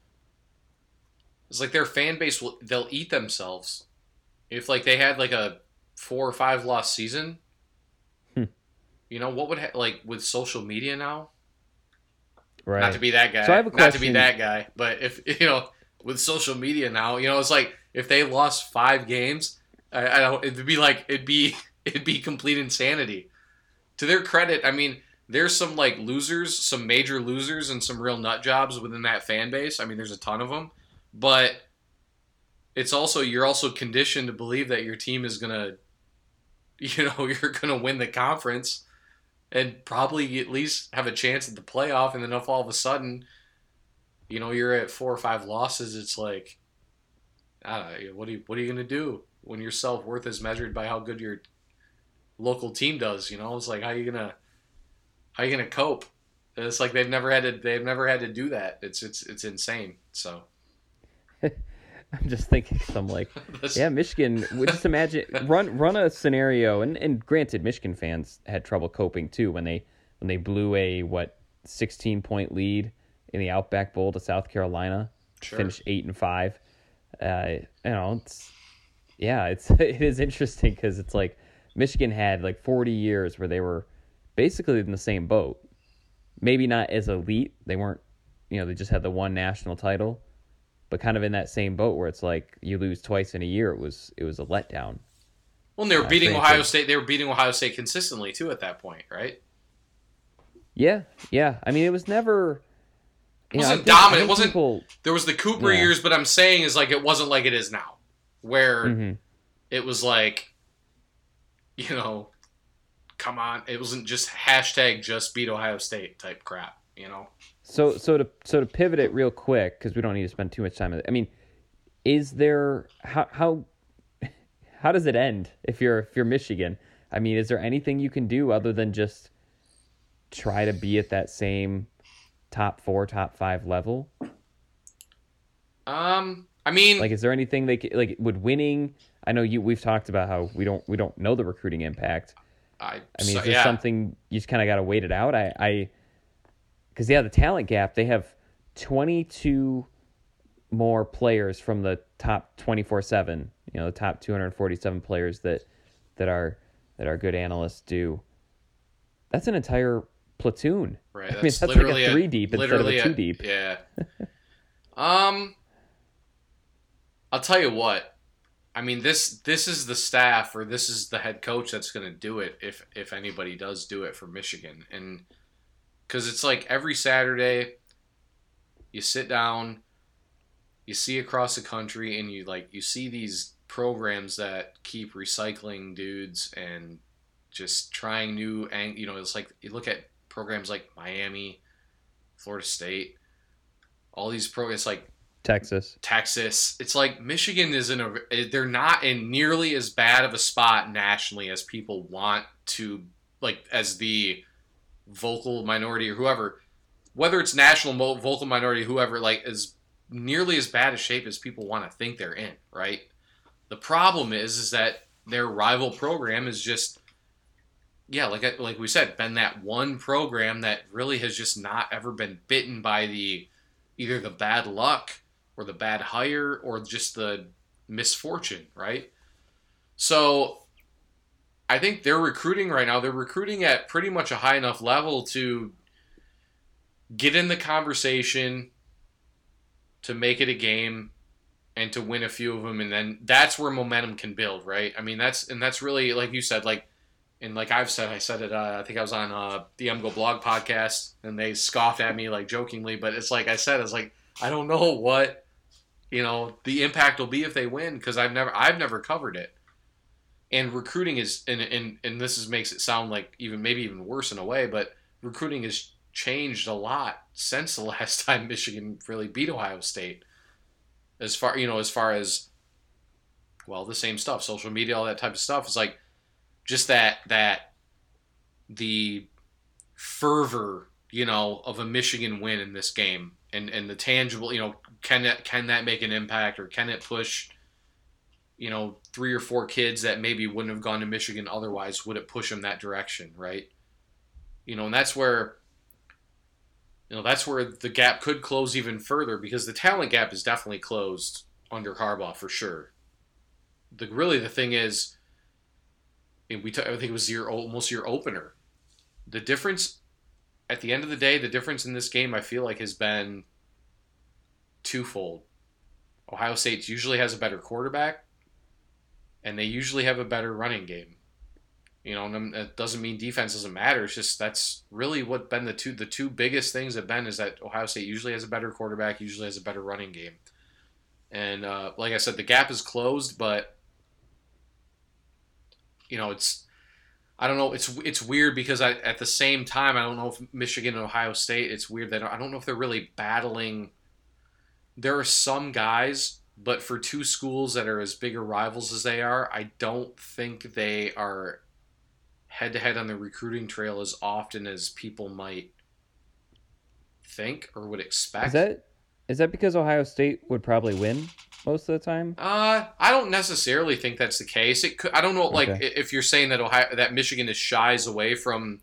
It's like their fan base will they'll eat themselves if like they had like a four or five loss season. Hmm. You know what would ha- like with social media now. Right. Not to be that guy. So I have a question. Not to be that guy, but if you know with social media now, you know it's like if they lost five games, I, I don't. It'd be like it'd be it'd be complete insanity. To their credit, I mean. There's some like losers, some major losers, and some real nut jobs within that fan base. I mean, there's a ton of them, but it's also you're also conditioned to believe that your team is gonna, you know, you're gonna win the conference and probably at least have a chance at the playoff. And then if all of a sudden, you know, you're at four or five losses, it's like, I don't know, what are you what are you gonna do when your self-worth is measured by how good your local team does? You know, it's like how are you gonna How are you gonna cope? It's like they've never had to. They've never had to do that. It's it's it's insane. So I'm just thinking, some like, yeah, Michigan. Just imagine run run a scenario, and, and granted, Michigan fans had trouble coping too when they when they blew a what sixteen point lead in the Outback Bowl to South Carolina, sure. Finished eight and five. Uh, you know, it's yeah, it's it is interesting because it's like Michigan had like forty years where they were basically in the same boat. Maybe not as elite. They weren't, you know, they just had the one national title, but kind of in that same boat where it's like you lose twice in a year. It was it was a letdown. Well, and they were Uh, beating granted- Ohio State. They were beating Ohio State consistently too at that point, right? Yeah, yeah. I mean, it was never. It you know, I wasn't think- I dominant. It think wasn't. people- There was the Cooper Yeah. years, but I'm saying is like it wasn't like it is now, where Mhm. it was like, you know, come on, it wasn't just hashtag just beat Ohio State type crap, you know. So so to so to pivot it real quick because we don't need to spend too much time on it. I mean, is there how how how does it end if you're if you're Michigan? I mean, is there anything you can do other than just try to be at that same top four, top five level? Um, I mean, Like, is there anything they c- like would winning? I know you. We've talked about how we don't we don't know the recruiting impact. I, I mean, so, is there yeah. something you just kind of got to wait it out? I, I, because yeah, the talent gap. They have twenty-two more players from the top twenty-four seven. You know, the top two hundred forty-seven players that that are that our good analysts do. That's an entire platoon. Right. I mean, That's that's literally like a three deep instead of literally a two deep. Yeah. um, I'll tell you what. I mean, this this is the staff or this is the head coach that's going to do it if if anybody does do it for Michigan, and because it's like every Saturday, you sit down, you see across the country, and you like you see these programs that keep recycling dudes and just trying new, ang- you know, it's like you look at programs like Miami, Florida State, all these programs like Texas. Texas. It's like Michigan is in a, they're not in nearly as bad of a spot nationally as people want to, like as the vocal minority or whoever, whether it's national mo- vocal minority, whoever, like is nearly as bad a shape as people want to think they're in, right? The problem is, is that their rival program is just, yeah, like I- like we said, been that one program that really has just not ever been bitten by the either the bad luck or the bad hire or just the misfortune, right? So I think they're recruiting right now. They're recruiting at pretty much a high enough level to get in the conversation, to make it a game, and to win a few of them, and then that's where momentum can build, right? I mean, that's and that's really like you said, like, and like I've said, I said it. Uh, I think I was on uh, the M Go Blog podcast, and they scoffed at me like jokingly, but it's like I said, it's like I don't know what you know the impact will be if they win because I've never I've never covered it, and recruiting is and and and this is makes it sound like even maybe even worse in a way, but recruiting has changed a lot since the last time Michigan really beat Ohio State. As far you know, as far as well, the same stuff, social media, all that type of stuff is like just that that the fervor, you know, of a Michigan win in this game, and and the tangible, you know, can that can that make an impact, or can it push, you know, three or four kids that maybe wouldn't have gone to Michigan otherwise? Would it push them that direction, right? You know, and that's where. You know, that's where the gap could close even further because the talent gap is definitely closed under Harbaugh for sure. The really the thing is, and we t- I think it was your almost your opener. The difference at the end of the day, the difference in this game I feel like has been twofold. Ohio State usually has a better quarterback, and they usually have a better running game. You know, and it doesn't mean defense doesn't matter. It's just that's really what been the two the two biggest things have been is that Ohio State usually has a better quarterback, usually has a better running game. And uh, like I said, the gap is closed, but you know, it's I don't know, it's it's weird because I, at the same time, I don't know if Michigan and Ohio State, it's weird that I don't know if they're really battling. There are some guys, but for two schools that are as bigger rivals as they are, I don't think they are head-to-head on the recruiting trail as often as people might think or would expect. Is that is that because Ohio State would probably win most of the time? Uh, I don't necessarily think that's the case. It could, I don't know, like Okay. if you're saying that Ohio that Michigan is shies away from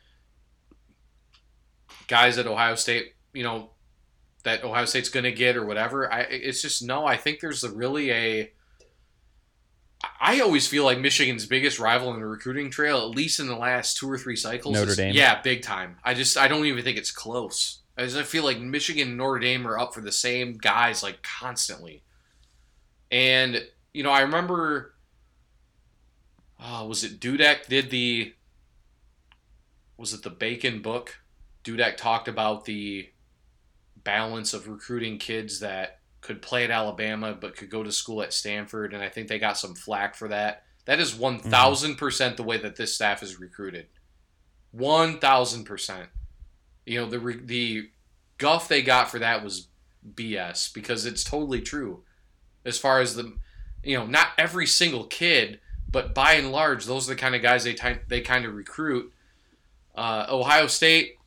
guys at Ohio State, you know, that Ohio State's going to get or whatever. I it's just no. I think there's a really a I always feel like Michigan's biggest rival in the recruiting trail, at least in the last two or three cycles, Notre is, Dame. Yeah, big time. I just I don't even think it's close. I just I feel like Michigan and Notre Dame are up for the same guys like constantly. And you know, I remember, oh, was it Dudek did the, was it the Bacon book? Dudek talked about the balance of recruiting kids that could play at Alabama but could go to school at Stanford, and I think they got some flack for that. That is one thousand percent the way that this staff is recruited. one thousand percent. You know, the the guff they got for that was B S, because it's totally true. As far as the, you know, not every single kid, but by and large, those are the kind of guys they ty- they kind of recruit. Uh, Ohio State,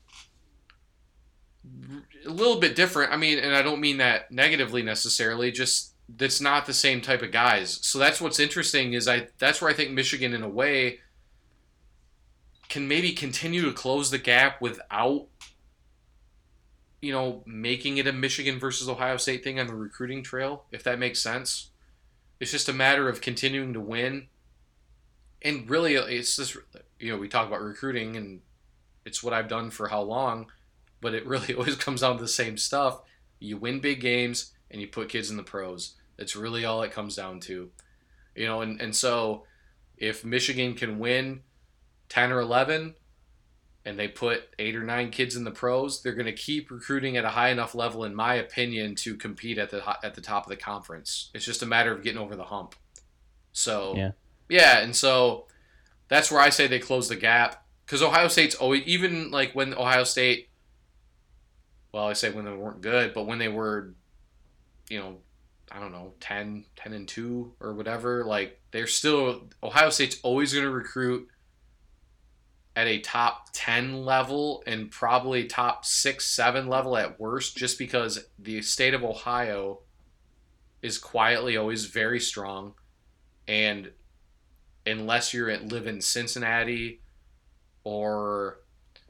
a little bit different. I mean, and I don't mean that negatively necessarily, just that's not the same type of guys. So that's what's interesting is I that's where I think Michigan in a way can maybe continue to close the gap without, you know, making it a Michigan versus Ohio State thing on the recruiting trail, if that makes sense. It's just a matter of continuing to win. And really, it's just, you know, we talk about recruiting and it's what I've done for how long, but it really always comes down to the same stuff. You win big games and you put kids in the pros. That's really all it comes down to. You know, and, and so if Michigan can win ten or eleven and they put eight or nine kids in the pros, they're going to keep recruiting at a high enough level, in my opinion, to compete at the at the top of the conference. It's just a matter of getting over the hump. So, yeah, yeah and so that's where I say they close the gap. Because Ohio State's always, even like when Ohio State, well, I say when they weren't good, but when they were, you know, I don't know, ten, ten and two or whatever, like they're still, Ohio State's always going to recruit at a top ten level and probably top six, seven level at worst, just because the state of Ohio is quietly always very strong. And unless you're at, live in Cincinnati or,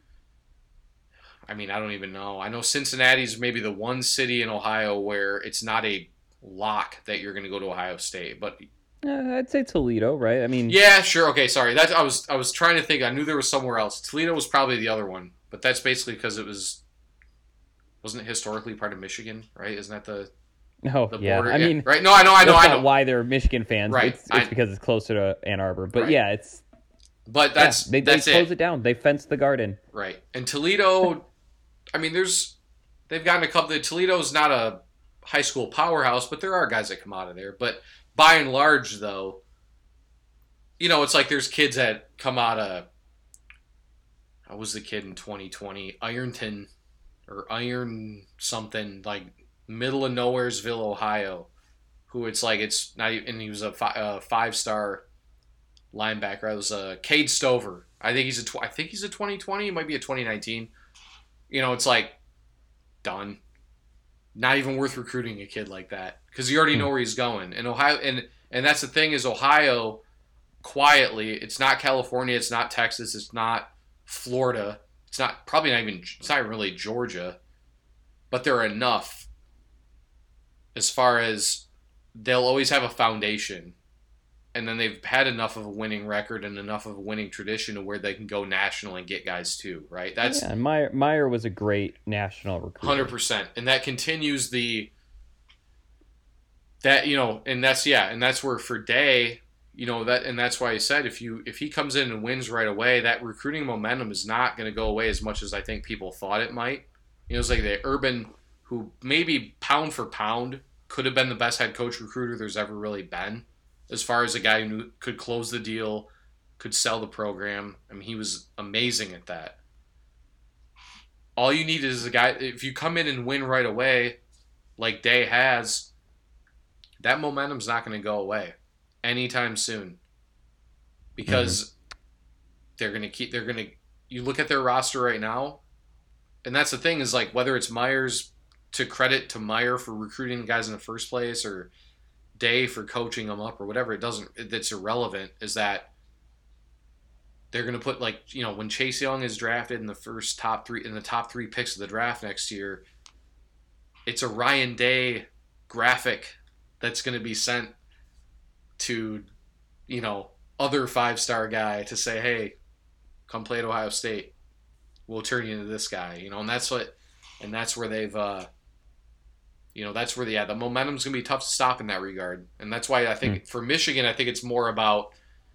I mean, I don't even know. I know Cincinnati's maybe the one city in Ohio where it's not a lock that you're going to go to Ohio State, but uh, I'd say Toledo, right? I mean, yeah, sure. Okay, sorry. That's I was I was trying to think. I knew there was somewhere else. Toledo was probably the other one, but that's basically because it was wasn't it historically part of Michigan, right? Isn't that the oh the yeah? border? I yeah, mean, right? No, I know, I know, that's I not know. why they're Michigan fans. Right. It's, it's I, because it's closer to Ann Arbor. But right. yeah, it's but that's yeah, they, that's they close it. it down. They fence the garden. Right. And Toledo, I mean, there's they've gotten a couple. Toledo's not a high school powerhouse, but there are guys that come out of there. But by and large, though, you know, it's like there's kids that come out of, I was the kid in twenty twenty, Ironton or Iron something, like middle of nowheresville, Ohio, who it's like, it's not even, and he was a, fi- a five-star linebacker. It was uh, Cade Stover. I think he's a, tw- I think he's a twenty twenty. He might be a twenty nineteen. You know, it's like, done. Not even worth recruiting a kid like that because you already know where he's going. And Ohio, and and that's the thing is Ohio, quietly, it's not California, it's not Texas, it's not Florida, it's not probably not even it's not really Georgia, but they're enough as far as they'll always have a foundation, and then they've had enough of a winning record and enough of a winning tradition to where they can go national and get guys too, right? That's yeah, and Meyer Meyer was a great national recruiter. one hundred percent. And that continues the that, you know, and that's yeah, and that's where for Day, you know, that and that's why I said if you if he comes in and wins right away, that recruiting momentum is not going to go away as much as I think people thought it might. You know, it's like the Urban, who maybe pound for pound could have been the best head coach recruiter there's ever really been, as far as a guy who could close the deal, could sell the program. I mean, he was amazing at that. All you need is a guy, if you come in and win right away, like Day has, that momentum's not going to go away anytime soon. Because mm-hmm. they're going to keep, they're going to, you look at their roster right now, and that's the thing is like whether it's Myers, to credit to Meyer for recruiting guys in the first place, or Day for coaching them up or whatever, it doesn't, it's irrelevant, is that they're going to put, like, you know, when Chase Young is drafted in the first top three, in the top three picks of the draft next year, it's a Ryan Day graphic that's going to be sent to you know, other five-star guy to say, hey, come play at Ohio State. We'll turn you into this guy, you know, and that's what, and that's where they've, uh, you know, that's where the, yeah, the momentum's going to be tough to stop in that regard. And that's why I think mm. for Michigan, I think it's more about,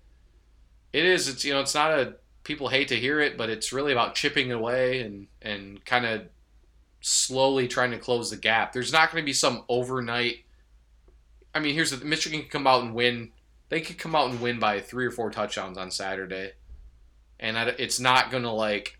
it is, it's, you know, it's not a, people hate to hear it, but it's really about chipping away and, and kind of slowly trying to close the gap. There's not going to be some overnight, I mean, here's the, Michigan can come out and win. They could come out and win by three or four touchdowns on Saturday. And it's not going to like,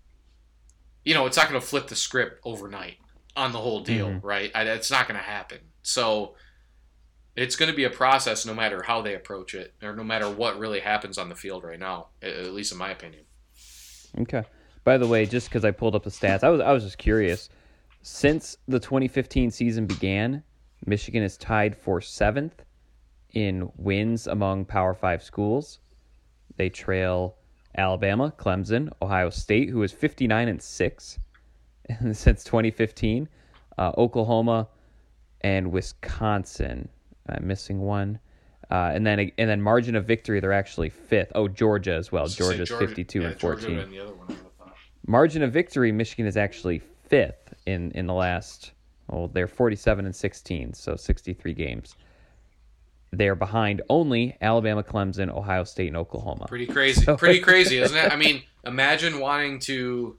you know, it's not going to flip the script overnight on the whole deal, mm-hmm. right? I, it's not going to happen. So it's going to be a process no matter how they approach it or no matter what really happens on the field right now, at least in my opinion. Okay. By the way, just because I pulled up the stats, I was I was just curious. Since the twenty fifteen season began, Michigan is tied for seventh in wins among Power Five schools. They trail Alabama, Clemson, Ohio State, who is fifty-nine and six since twenty fifteen, uh, Oklahoma, and Wisconsin. I'm missing one, uh, and then and then margin of victory, they're actually fifth. Oh, Georgia as well. Georgia's Georgia, fifty-two yeah, and fourteen. Georgia and the other one, margin of victory, Michigan is actually fifth in in the last. Oh, they're forty-seven and sixteen, so sixty-three games. They're behind only Alabama, Clemson, Ohio State, and Oklahoma. Pretty crazy. So, Pretty crazy, isn't it? I mean, imagine wanting to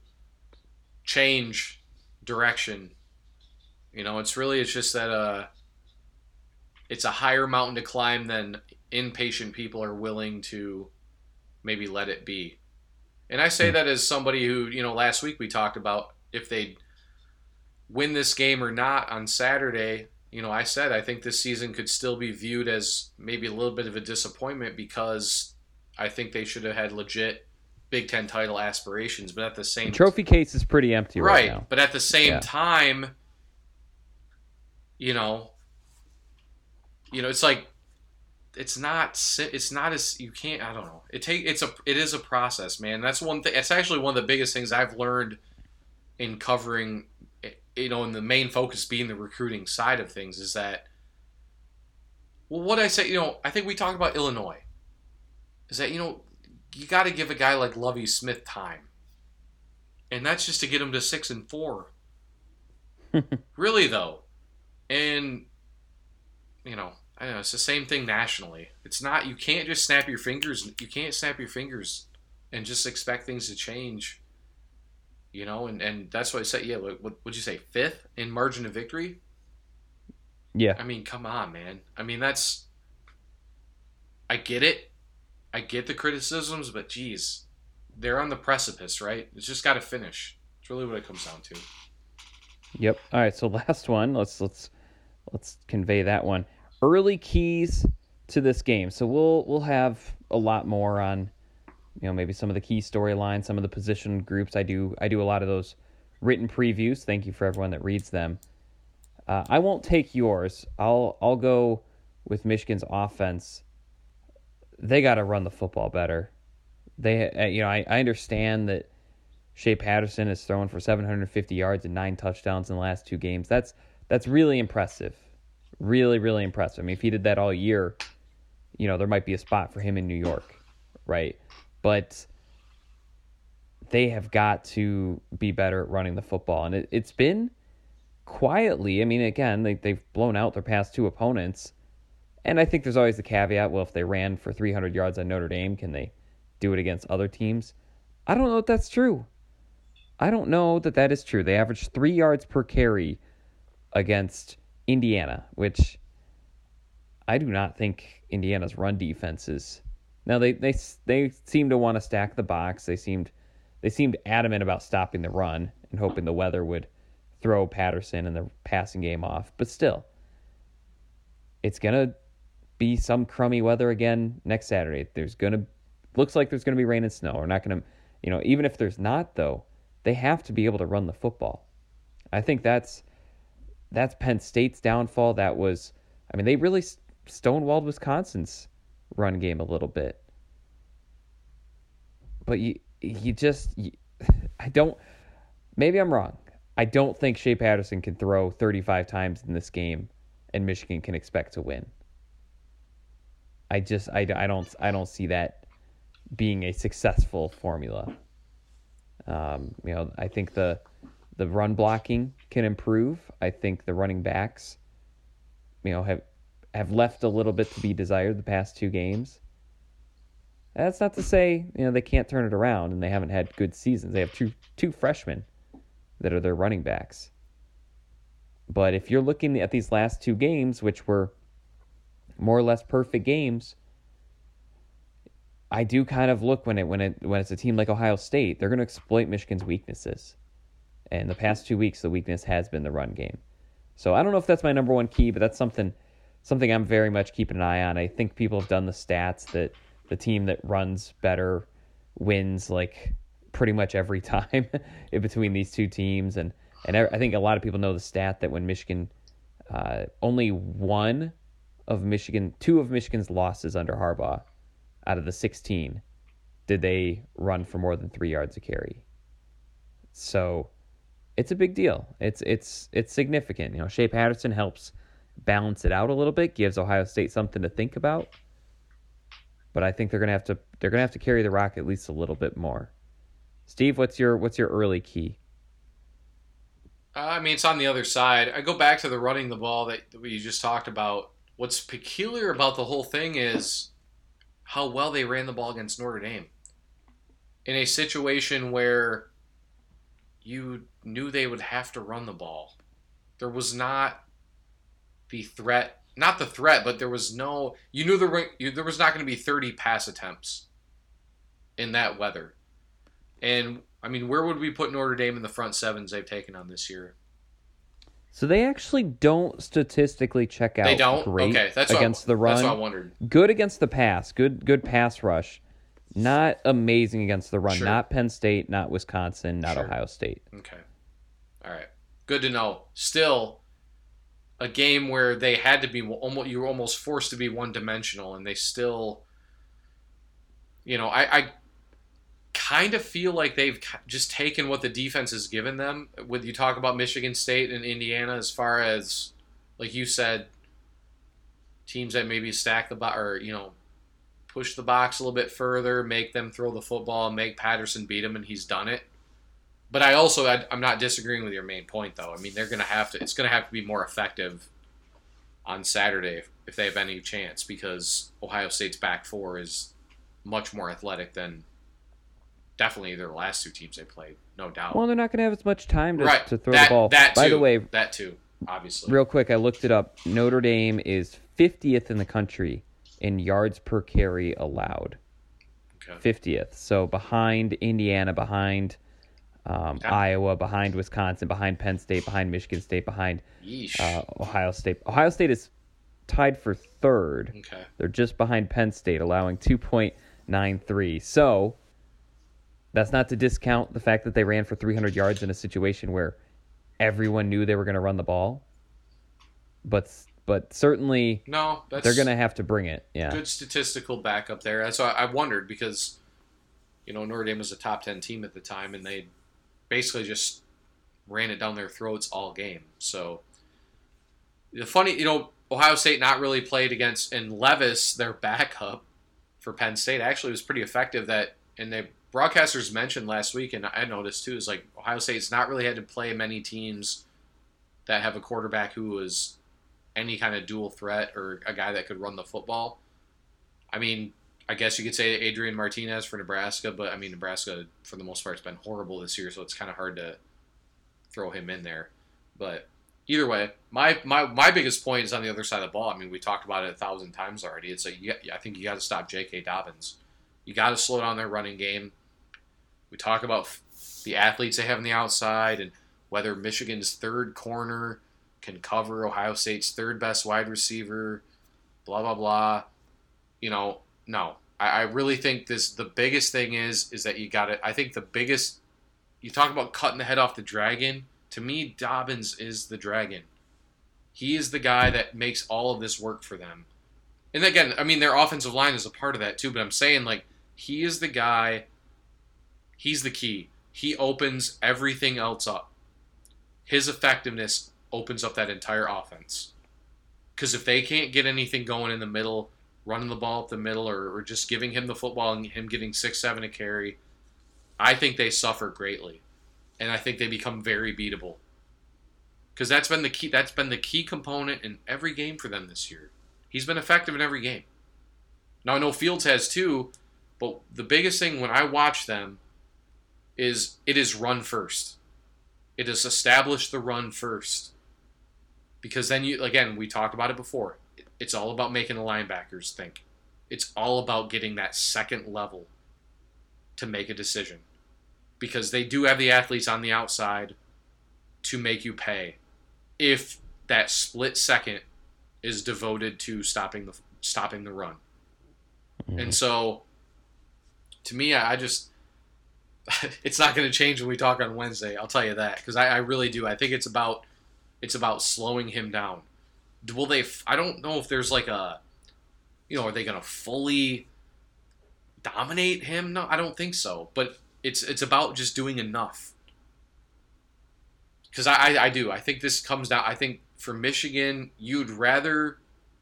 change direction. You know, it's really, it's just that uh, it's a higher mountain to climb than impatient people are willing to maybe let it be. And I say mm-hmm. that as somebody who, you know, last week we talked about if they win this game or not on Saturday. You know, I said I think this season could still be viewed as maybe a little bit of a disappointment because I think they should have had legit Big Ten title aspirations. But at the same the trophy case is pretty empty right, right now. But at the same yeah. time, you know, you know, it's like it's not it's not as you can't I don't know. It take it's a it is a process, man. That's one thing. It's actually one of the biggest things I've learned in covering. You know, and the main focus being the recruiting side of things is that, well, what I say, you know, I think we talked about Illinois, is that, you know, you got to give a guy like Lovie Smith time. And that's just to get him to six and four. Really, though. And, you know, I don't know, it's the same thing nationally. It's not, you can't just snap your fingers, you can't snap your fingers and just expect things to change. You know, and, and that's what I said. Yeah, what would you say? Fifth in margin of victory? Yeah. I mean, come on, man. I mean, that's. I get it. I get the criticisms, but geez, they're on the precipice, right? It's just got to finish. It's really what it comes down to. Yep. All right. So last one. Let's let's let's convey that one. Early keys to this game. So we'll we'll have a lot more on. You know, maybe some of the key storylines, some of the position groups. I do I do a lot of those written previews. Thank you for everyone that reads them. Uh, I won't take yours. I'll I'll go with Michigan's offense. They got to run the football better. They uh, you know I, I understand that Shea Patterson has thrown for seven hundred fifty yards and nine touchdowns in the last two games. That's that's really impressive. Really really impressive. I mean, if he did that all year, you know, there might be a spot for him in New York, right? But they have got to be better at running the football. And it, it's been quietly, I mean, again, they, they've blown out their past two opponents. And I think there's always the caveat, well, if they ran for three hundred yards on Notre Dame, can they do it against other teams? I don't know if that's true. I don't know that that is true. They averaged three yards per carry against Indiana, which I do not think Indiana's run defense is. Now they they they seem to want to stack the box. They seemed they seemed adamant about stopping the run and hoping the weather would throw Patterson and the passing game off. But still, it's gonna be some crummy weather again next Saturday. There's gonna looks like there's gonna be rain and snow. We're not gonna, you know, even if there's not though, they have to be able to run the football. I think that's that's Penn State's downfall. That was, I mean, they really stonewalled Wisconsin's run game a little bit, but you you just you, I don't maybe I'm wrong. I don't think Shea Patterson can throw thirty-five times in this game and Michigan can expect to win. I just I, I don't I don't see that being a successful formula. Um, you know, I think the the run blocking can improve. I think the running backs, you know, have have left a little bit to be desired the past two games. That's not to say, you know, they can't turn it around and they haven't had good seasons. They have two two freshmen that are their running backs. But if you're looking at these last two games, which were more or less perfect games, I do kind of look when it when it when it's a team like Ohio State, they're going to exploit Michigan's weaknesses. And the past two weeks, the weakness has been the run game. So I don't know if that's my number one key, but that's something something I'm very much keeping an eye on. I think people have done the stats that the team that runs better wins like pretty much every time in between these two teams. And, and I think a lot of people know the stat that when Michigan, uh, only one of Michigan, two of Michigan's losses under Harbaugh out of the sixteen, did they run for more than three yards a carry. So it's a big deal. It's it's it's significant. You know, Shea Patterson helps balance it out a little bit, gives Ohio State something to think about. But I think they're gonna have to they're gonna have to carry the rock at least a little bit more. Steve, what's your what's your early key? Uh, I mean, it's on the other side. I go back to the running the ball that, that we just talked about. What's peculiar about the whole thing is how well they ran the ball against Notre Dame. In a situation where you knew they would have to run the ball. There was not the threat, not the threat, but there was no, you knew there, you, there was not going to be thirty pass attempts in that weather. And, I mean, where would we put Notre Dame in the front sevens they've taken on this year? So they actually don't statistically check out they don't? great okay, that's against what, the run. That's what I wondered. Good against the pass. Good good pass rush. Not amazing against the run. Sure. Not Penn State, not Wisconsin, not Sure. Ohio State. Okay. All right. Good to know. Still, a game where they had to be almost, you were almost forced to be one-dimensional, and they still, you know, I, I kind of feel like they've just taken what the defense has given them. When you talk about Michigan State and Indiana, as far as, like you said, teams that maybe stack the box, or, you know, push the box a little bit further, make them throw the football, make Patterson beat him, and he's done it. But I also, I, I'm not disagreeing with your main point, though. I mean, they're going to have to, it's going to have to be more effective on Saturday if, if they have any chance, because Ohio State's back four is much more athletic than definitely their last two teams they played, no doubt. Well, they're not going to have as much time to, right. to throw that, the ball. That By too, the way, that too, obviously. Real quick, I looked it up. Notre Dame is fiftieth in the country in yards per carry allowed. Okay. fiftieth. So behind Indiana, behind um, Yeah. Iowa, behind Wisconsin, behind Penn State, behind Michigan State, behind Yeesh. uh, Ohio State. Ohio State is tied for third. Okay. They're just behind Penn State, allowing two point nine three. So that's not to discount the fact that they ran for three hundred yards in a situation where everyone knew they were going to run the ball. But but certainly No, that's they're going to have to bring it. Yeah. good statistical backup there. That's why I wondered, because, you know, Notre Dame was a top ten team at the time, and they basically just ran it down their throats all game. So the funny, you know, Ohio State not really played against, and Levis, their backup for Penn State, actually was pretty effective. That, and the broadcasters mentioned last week, and I noticed too, is like Ohio State's not really had to play many teams that have a quarterback who was any kind of dual threat or a guy that could run the football. I mean, I guess you could say Adrian Martinez for Nebraska, but I mean, Nebraska, for the most part, has been horrible this year, so it's kind of hard to throw him in there. But either way, my, my, my biggest point is on the other side of the ball. I mean, we talked about it a thousand times already. It's like, you, I think you got to stop J K. Dobbins. You got to slow down their running game. We talk about the athletes they have on the outside and whether Michigan's third corner can cover Ohio State's third best wide receiver, blah, blah, blah. You know, no. I, I really think this, the biggest thing is, is that you got to, I think the biggest, you talk about cutting the head off the dragon. To me, Dobbins is the dragon. He is the guy that makes all of this work for them. And again, I mean, their offensive line is a part of that too, but I'm saying, like, he is the guy, he's the key. He opens everything else up. His effectiveness opens up that entire offense. Because if they can't get anything going in the middle, running the ball up the middle or, or just giving him the football and him getting six, seven a carry, I think they suffer greatly. And I think they become very beatable. Because that's been the key that's been the key component in every game for them this year. He's been effective in every game. Now I know Fields has too, but the biggest thing when I watch them is it is run first. It is establish the run first. Because then you, again, we talked about it before. It's all about making the linebackers think. It's all about getting that second level to make a decision. Because they do have the athletes on the outside to make you pay if that split second is devoted to stopping the stopping the run. Mm-hmm. And so, to me, I just, it's not going to change when we talk on Wednesday. I'll tell you that, because I, I really do. I think it's about it's about slowing him down. Will they? I don't know if there's like a, you know, are they going to fully dominate him? No, I don't think so. But it's it's about just doing enough. Because I, I I do. I think this comes down. I think for Michigan, you'd rather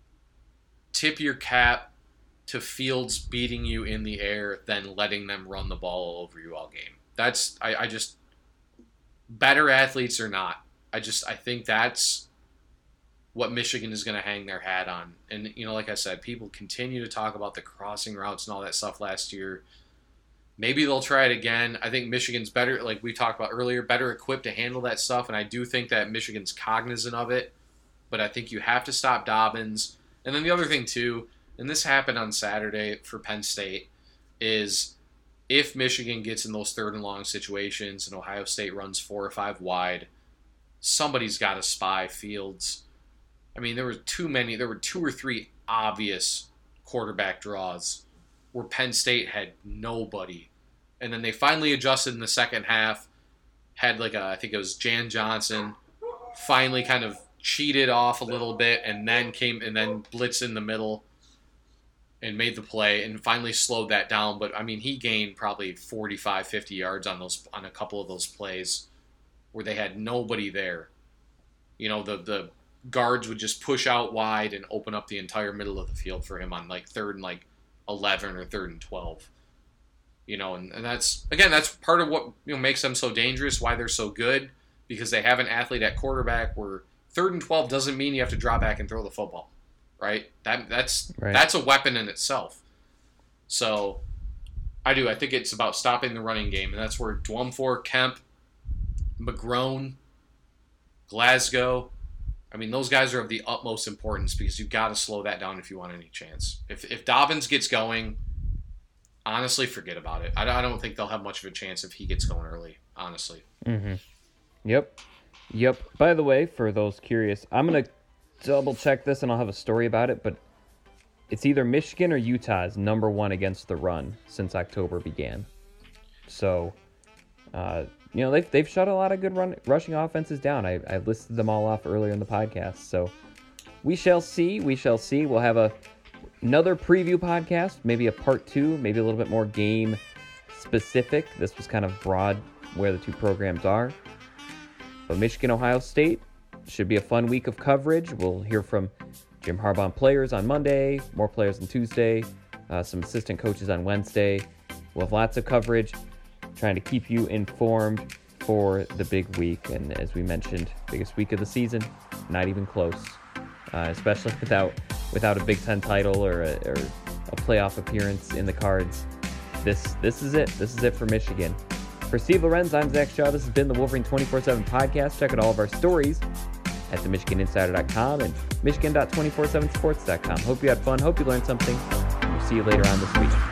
tip your cap to Fields beating you in the air than letting them run the ball over you all game. That's I, I just better athletes or not. I just I think that's what Michigan is going to hang their hat on. And you know, like I said, people continue to talk about the crossing routes and all that stuff last year. Maybe they'll try it again. I think Michigan's better, like we talked about earlier, better equipped to handle that stuff. And I do think that Michigan's cognizant of it. But I think you have to stop Dobbins. And then the other thing, too, and this happened on Saturday for Penn State, is if Michigan gets in those third and long situations and Ohio State runs four or five wide, somebody's got to spy Fields. I mean, there were too many. There were two or three obvious quarterback draws where Penn State had nobody. And then they finally adjusted in the second half, had like a, I think it was Jan Johnson, finally kind of cheated off a little bit and then came and then blitzed in the middle and made the play and finally slowed that down. But I mean, he gained probably forty-five, fifty yards on those on a couple of those plays where they had nobody there. You know, the the guards would just push out wide and open up the entire middle of the field for him on like third and like eleven or third and twelve. You know, and, and that's, again, that's part of what, you know, makes them so dangerous, why they're so good, because they have an athlete at quarterback where third and twelve doesn't mean you have to drop back and throw the football, right? That That's right. That's a weapon in itself. So, I do. I think it's about stopping the running game, and that's where Dwumfor, Kemp, McGrone, Glasgow, I mean, those guys are of the utmost importance because you've got to slow that down if you want any chance. If if Dobbins gets going, honestly, forget about it. I, I don't think they'll have much of a chance if he gets going early, honestly. Mm-hmm. Yep. Yep. By the way, for those curious, I'm going to double check this and I'll have a story about it, but it's either Michigan or Utah's number one against the run since October began. So, uh, you know, they've, they've shut a lot of good run, rushing offenses down. I, I listed them all off earlier in the podcast. So we shall see. We shall see. We'll have a another preview podcast, maybe a part two, maybe a little bit more game specific. This was kind of broad where the two programs are. But Michigan, Ohio State should be a fun week of coverage. We'll hear from Jim Harbaugh and players on Monday, more players on Tuesday, uh, some assistant coaches on Wednesday. We'll have lots of coverage, trying to keep you informed for the big week. And as we mentioned, biggest week of the season, not even close, uh, especially without without a Big Ten title or a, or a playoff appearance in the cards. This this is it. This is it for Michigan. For Steve Lorenz, I'm Zach Shaw. This has been the Wolverine twenty-four seven podcast. Check out all of our stories at the michigan insider dot com and michigan dot two four seven sports dot com. Hope you had fun. Hope you learned something. We'll see you later on this week.